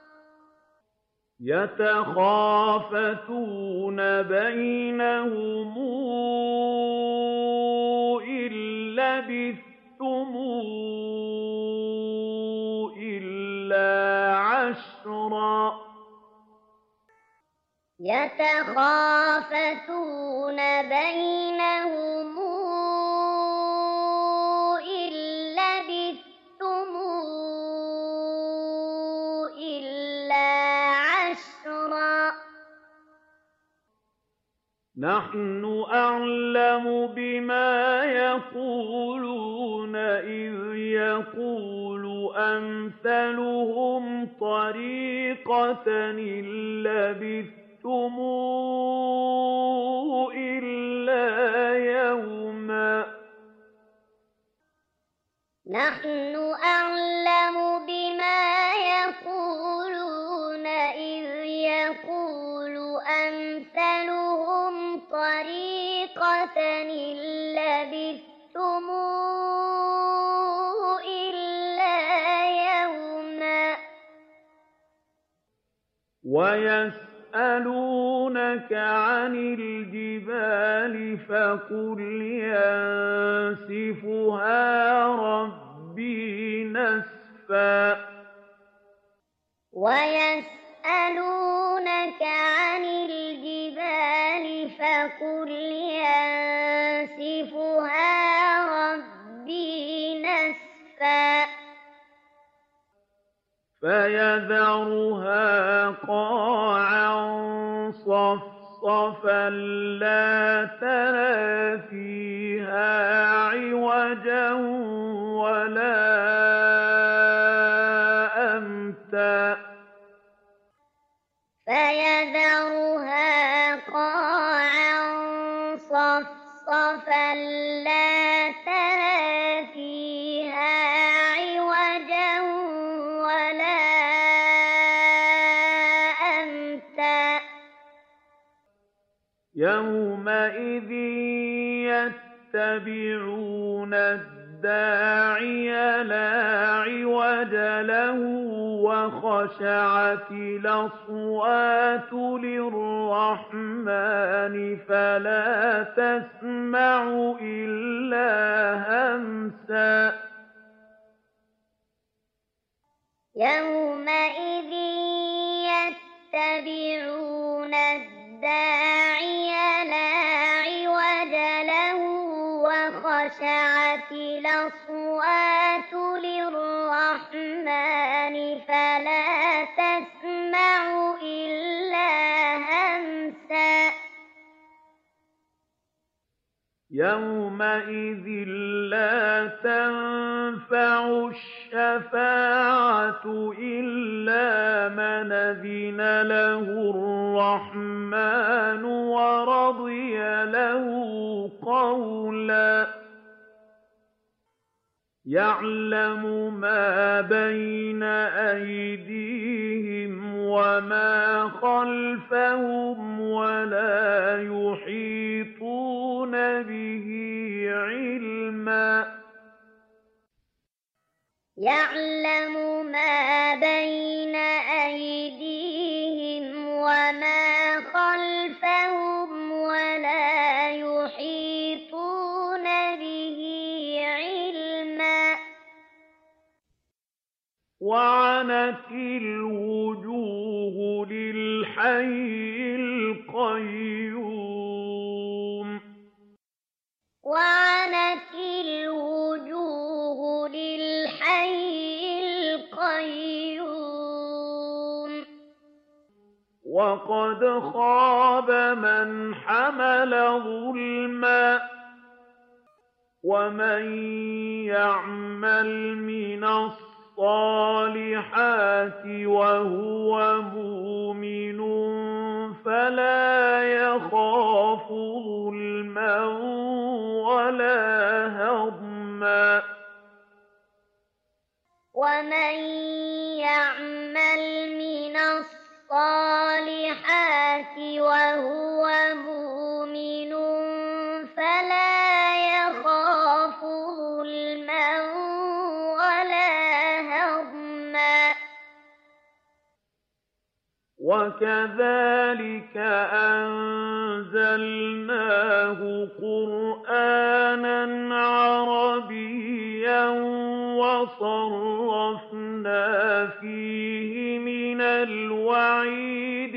يتخافتون بينهم إن لبثتم إلا عشرا يتخافتون بينهم إن لبثتم إلا عشرا نحن أعلم بما يقولون إذ يقول أمثلهم طريقة إن لبثتم إلا يوما نحن أعلم بما يقولون إذ يقول أمثلهم طريقة إن لبثتم إلا يوما ويسألونك عن الجبال فقل ينسفها ربي نسفا ويسألونك عن الجبال فقل ينسفها ربي نسفا فيذرها قاعا صفصفا لا ترى فيها عوجا ولا أمتا فيذرها قاعا صفصفا لا ترى فيها عوجا ولا أمتا يومئذ يتبعون الداعي لا عوج له وخشعت الأصوات للرحمن فلا تسمع إلا همسا يومئذ يتبعون الداعي لا عوج له وخشعت الأصوات للرحمن فلا تسمع إلا همسا يومئذ لا تنفع الشفاعة إلا من أذن له الرحمن ورضي له قولا يعلم ما بين أيديهم وما خلفهم ولا يحيطون به علما يعلم ما بين أيديهم وما خلفهم ولا يحيطون به علما وعنت الوجوه للحي القيوم وعنت الوجوه للحي القيوم وقد خاب من حمل ظلما ومن يعمل من الصالحات وهو مؤمن فلا يخاف ظلما ولا هضما ومن يعمل من الصالحات وهو مؤمن فلا يخاف ظلما ولا هضما وكذلك أنزلناه قرآنا عربيا وصرفنا فيه من الوعيد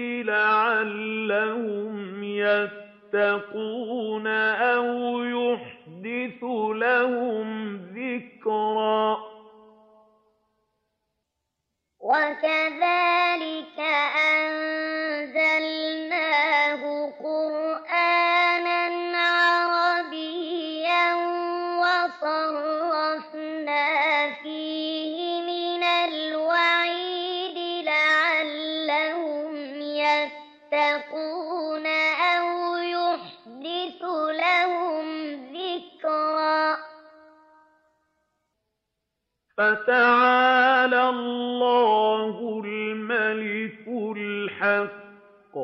لعلهم يتقون أو يحدث لهم ذكرا وكذلك أنزلناه قرآنا عربيا وصرفنا فيه من الوعيد لعلهم يتقون أو يحدث لهم ذكرا فتعالى الله الملك الحق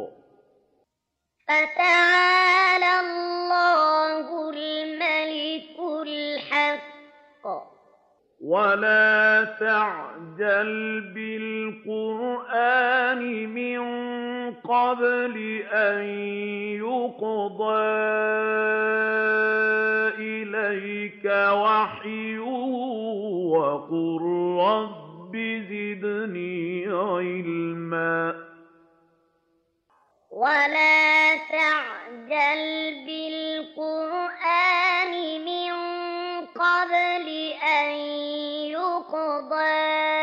فتعالى الله الملك الحق ولا تعجل بالقرآن من قبل أن يقضى إليك وحيه وقل رب زدني عِلْمًا ولا تعجل بالقرآن من قبل أن يقضى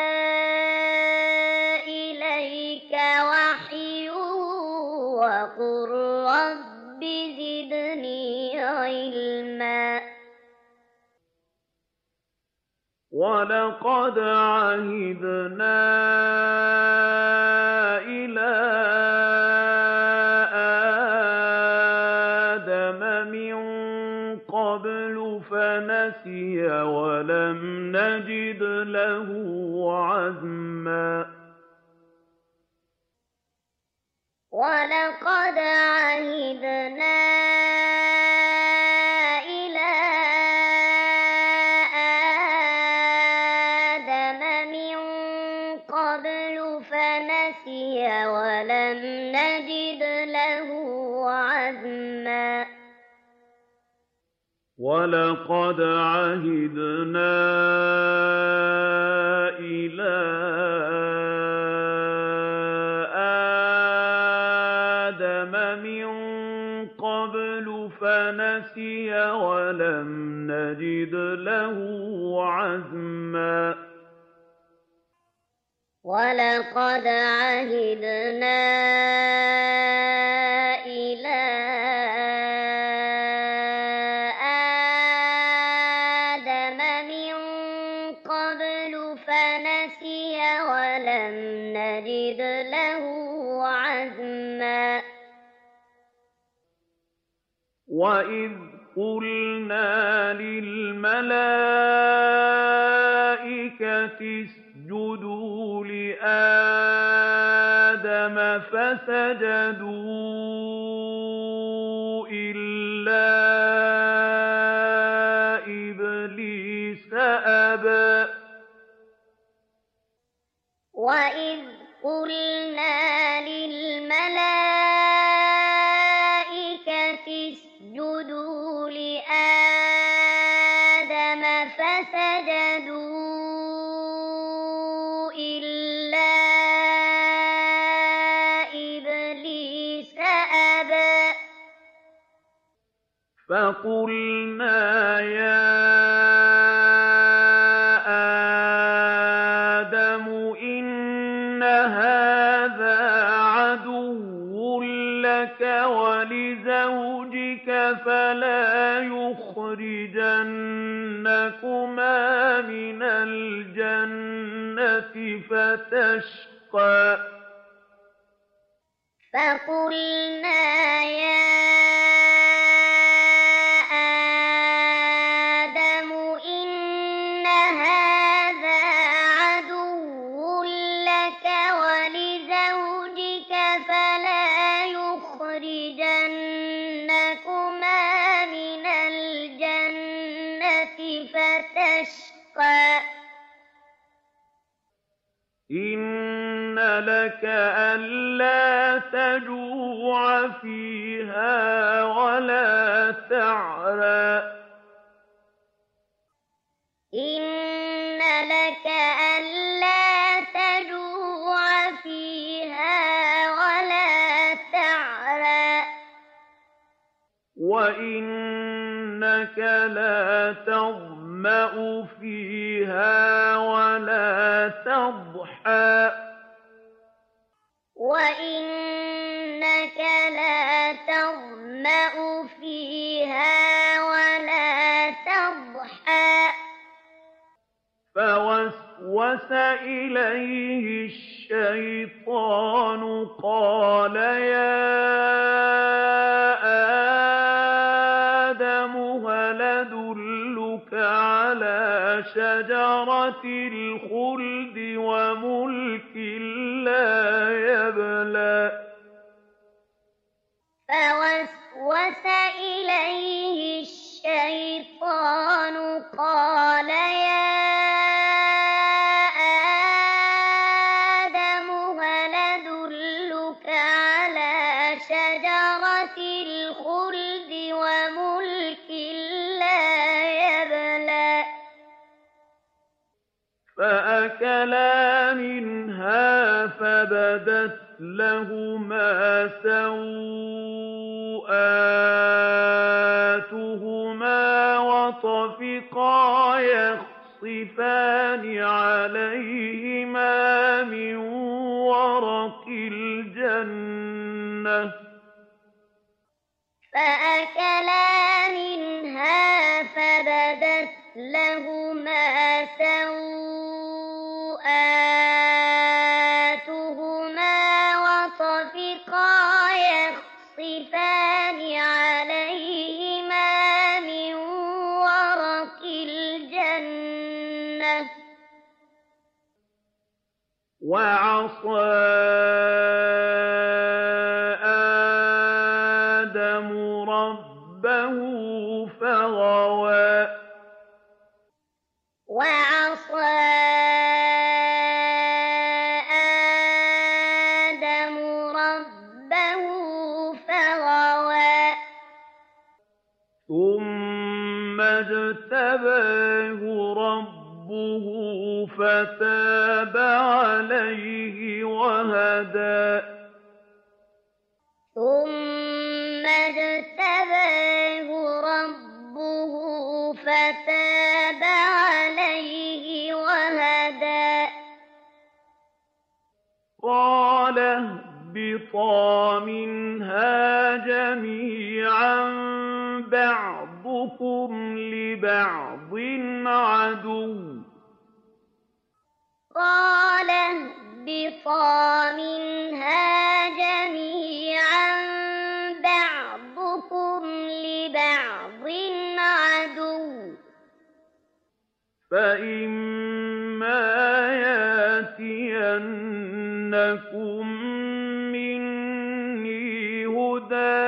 إليك وحيه وقل رب زدني علما وَلَقَدْ عَهِدْنَا إِلَىٰ آدَمَ مِن قَبْلُ فَنَسِيَ وَلَمْ نَجِدْ لَهُ عَزْمًا وَلَقَدْ عَهِدْنَا إِلَىٰ آدَمَ مِن قَبْلُ فَنَسِيَ وَلَمْ نَجِدْ لَهُ عَزْمًا وَلَقَدْ عَهِدْنَا إِلَىٰ آدَمَ مِن قَبْلُ فَنَسِيَ وَلَمْ نَجِدْ لَهُ عَزْمًا وَلَقَدْ عَهِدْنَا إِلَىٰ آدَمَ مِن قَبْلُ فَنَسِيَ وَلَمْ نَجِدْ لَهُ عَزْمًا وَإِذْ قُلْنَا لِلْمَلَائِكَةِ اسْجُدُوا لِآدَمَ فَسَجَدُوا إِلَّا إِبْلِيسَ أَبَىٰ وَإِذْ قُلْنَا لِلْمَلَائِكَةِ اسْجُدُوا لِآدَمَ فَسَجَدُوا إِلَّا إِبْلِيسَ أَبَىٰ فَقُلْنَا يَا آدَمُ إِنَّ هَٰذَا عَدُوٌّ لَّكَ وَلِزَوْجِكَ فَلَا يُخْرِجَنَّكُمَا مِنَ الْجَنَّةِ فَتَشْقَىٰ فَقُلْنَا يَا آدَمُ إِنَّ هَٰذَا عَدُوٌّ لَّكَ وَلِزَوْجِكَ فَلَا يُخْرِجَنَّكُمَا مِنَ الْجَنَّةِ فَتَشْقَىٰ إِنَّ لَكَ أَلَّا تَجُوعَ فِيهَا وَلَا تَعْرَىٰ إِنَّ لَكَ أَلَّا تَجُوعَ فِيهَا وَلَا تَعْرَىٰ وَإِنَّكَ لَا تَظْمَأُ فِيهَا وَلَا تَضْحَىٰ وَإِنَّكَ لَا تَظْمَأُ فِيهَا وَلَا تَضْحَىٰ فَوَسْوَسَ إِلَيْهِ الشَّيْطَانُ قَالَ يَا آدَمُ هَلْ أَدُلُّكَ عَلَىٰ شَجَرَةِ الْخُلْدِ وَمُلْكٍ لَّا يَبْلَىٰ فَوَسْوَسَ إِلَيْهِ الشَّيْطَانُ قَالَ يَا آدَمُ هَلْ أَدُلُّكَ عَلَىٰ شَجَرَةِ الْخُلْدِ وَمُلْكٍ لَّا يَبْلَىٰ فأكلا منها فبدت لهما سوآتهما وطفقا يخصفان عليهما من ورق الجنة فأكلا منها فبدت لهما سوآتهما وطفقا يخصفان عليهما من ورق الجنة وعصى آدم ربه فغوى وعصى آدم ربه فغوى ثم اجتباه ربه فتاب عليه وهدى ثم اجتباه ربه فتاب عليه وهدى قال اهبطا منها جميعا بعضكم لبعض عدو قال اهبطا منها جميعا بعضكم لبعض عدو فإما ياتينكم مني هدى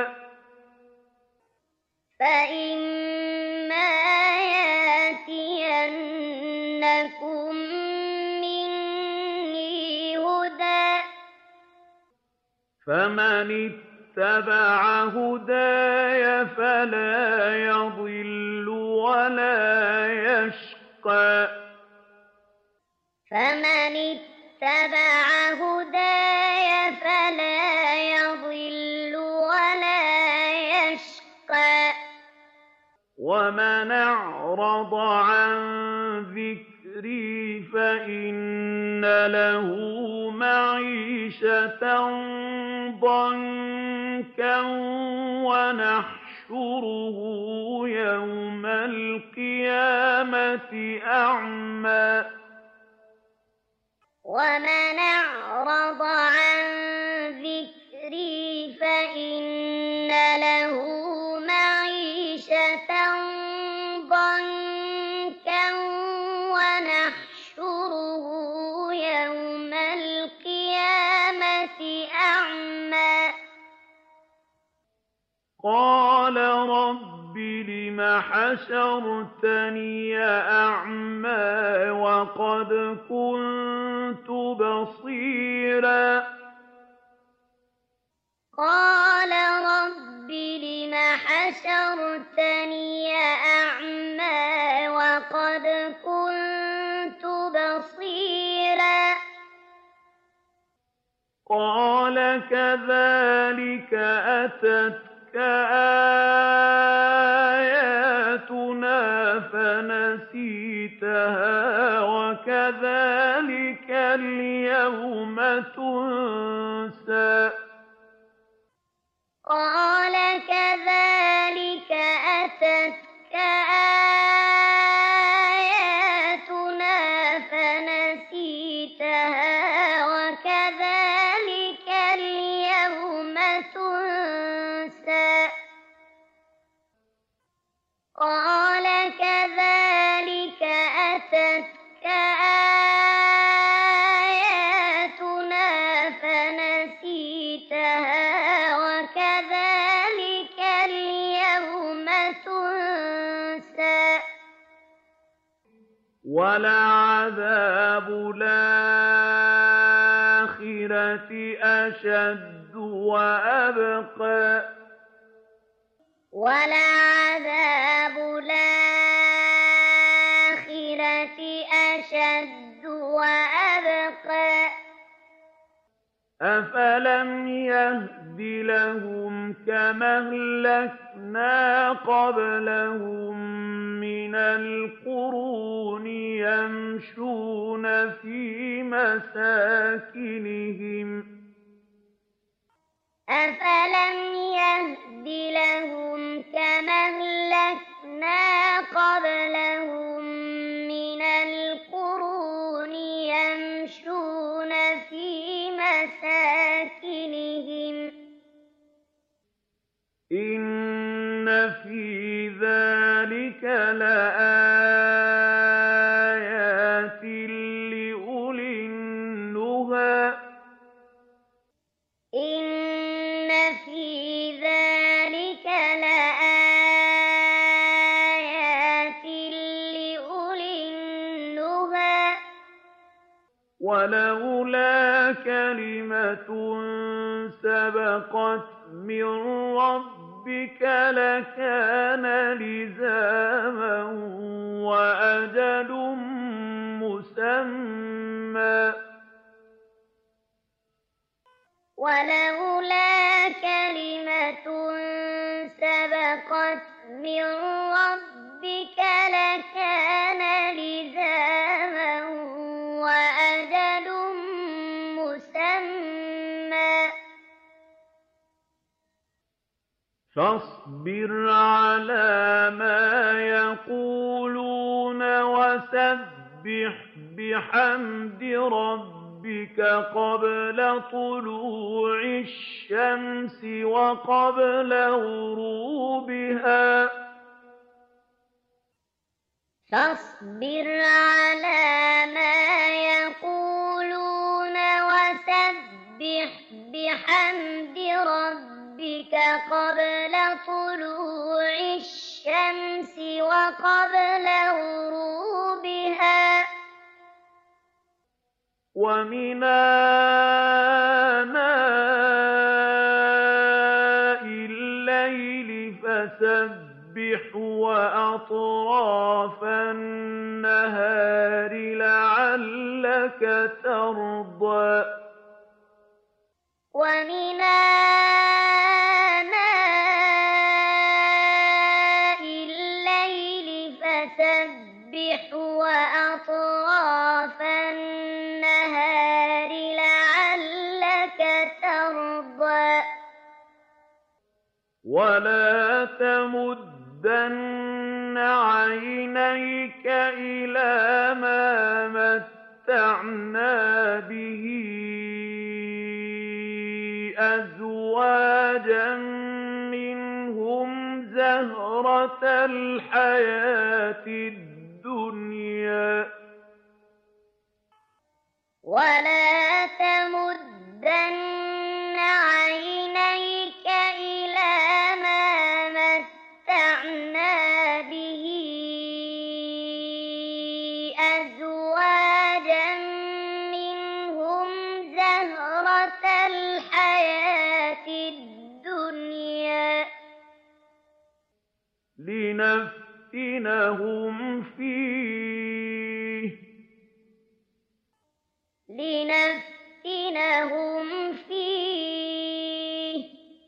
فإما ياتينكم مني هدى فمن اتبع هداي فلا يضل ولا يشقى فمن اتبع هداي فلا يضل ولا يشقى ومن أعرض عن ذكري فإن له معيشة ضنكا ونحشره يوم القيامة أعمى ومن أعرض عن ذكري فإن له معيشة ضنكا ونحشره يوم القيامة أعمى قال رب لم حشرتني أعمى وقد كنت بصيرا قال رب لم حشرتني أعمى وقد كنت بصيرا قال كذلك أتتك آياتنا فنسيتها وكذلك اليوم تنسى قال كذلك أتتك آياتنا فنسيتها وكذلك اليوم تنسى قال كذلك أتتك آياتنا فنسيتها وكذلك اليوم تنسى ولعذاب الآخرة أشد وأبقى ولعذاب الآخرة أشد أهلكنا قبلهم من القرون يمشون في مساكنهم أفلم يهد لهم كما أهلكنا قبلهم من القرون يمشون في مساكنهم إن في ذلك لآيات لأولي النهى إن في ذلك لآيات لأولي النهى ولولا كلمة سبقت من ربك لكان لزاما وأجل مسمى ولولا كلمة سبقت من ربك لكان لزاما وأجل مسمى فاصبر على ما يقولون وسبح بحمد ربك قبل طلوع الشمس وقبل غروبها فاصبر على ما يقولون وسبح بحمد ربك قبل طلوع الشمس وقبل غروبها ومن آناء الليل فسبح وأطراف النهار لعلك ترضى ومن آناء الليل فسبح وأطراف النهار لعلك ترضى ولا تمدن عينيك إلى ما متعنا به أزواجا منهم زهرة الحياة الدنيا ولا تمدن عينيك إلى ما متعنا به أزواجا منهم زهرة الحياة الدنيا لنفتنهم فيه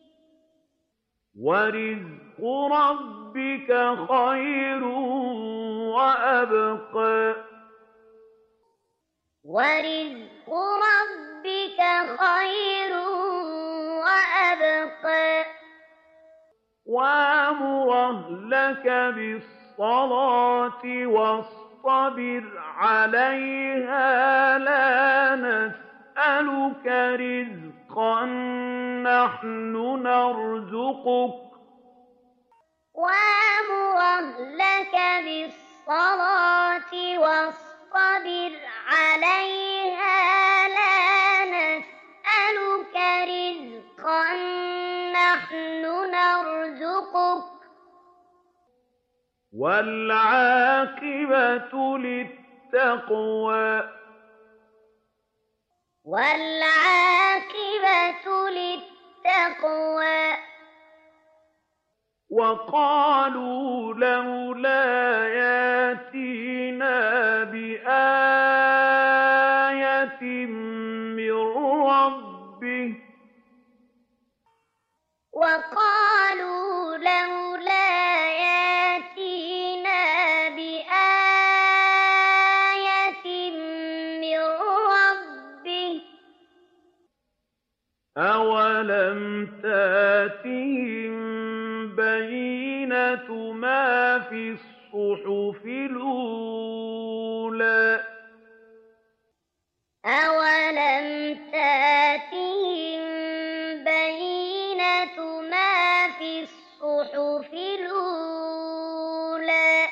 ورزق ربك خير وأبقى ورزق ربك خير وأبقى وأمر أهلك بالصلاة واصطبر عليها لا نسألك رزقا نحن نرزقك وأمر أهلك بالصلاة واصطبر عليها لا نسألك رزقا نحن نرزقك والعاقبة للتقوى وقالوا لولا ياتينا بآية من ربه وقالوا أَوَلَمْ تَأْتِهِم بَيِّنَةُ مَا فِي الصُّحُفِ الْأُولَىٰ أَوَلَمْ تَأْتِهِم بَيِّنَةُ مَا فِي الصُّحُفِ الْأُولَىٰ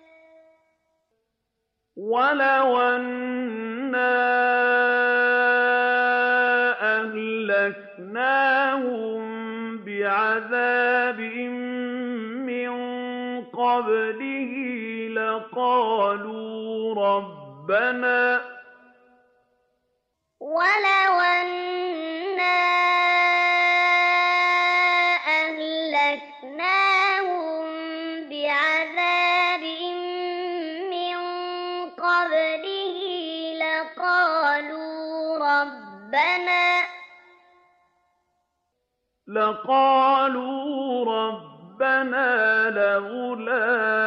وَلَوْ أَنَّا أَهْلَكْنَاهُم بِعَذَابٍ مِّن قَبْلِهِ وَلَوْ أَنَّا أَهْلَكْنَاهُم بِعَذَابٍ مِّن قَبْلِهِ لَقَالُوا رَبَّنَا لَوْلَا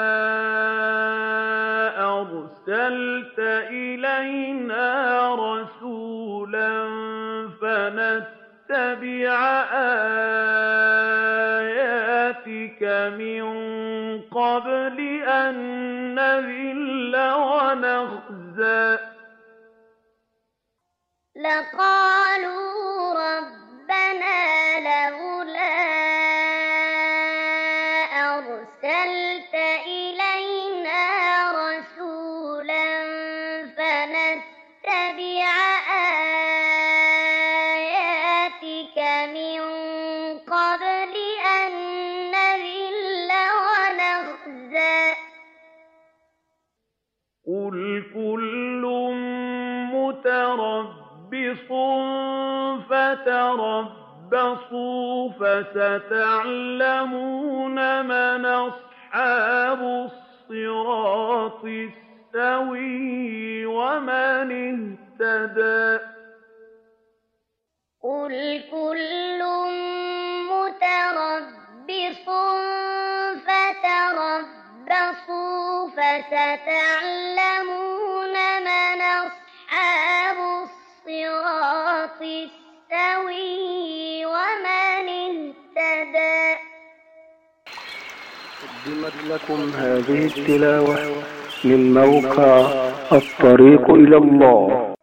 أَرْسَلْتَ إِلَيْنَا رَسُولًا فَنَتَّبِعَ آيَاتِكَ مِن قَبْلِ أَن نَّذِلَّ وَنَخْزَىٰ لَقَالُوا رَبَّنَا لَوْلَا أَرْسَلْتَ إِلَيْنَا رَسُولًا فَنَتَّبِعَ آيَاتِكَ مِن قَبْلِ أَن نَّذِلَّ وَنَخْزَىٰ قُلْ كُلٌّ مُّتَرَبِّصٌ فَتَرَبَّصُوا فَسَتَعْلَمُونَ مَنْ أَصْحَابُ الصِّرَاطِ السَّوِيِّ وَمَنِ اهْتَدَىٰ قُلْ كُلٌّ مُّتَرَبِّصٌ فَتَرَبَّصُوا فَسَتَعْلَمُونَ مَنْ أَصْحَابُ الصِّرَاطِ السَّوِيِّ وَمَنِ اهْتَدَىٰ قدمت لكم هذه التلاوة من موقع الطريق إلى الله.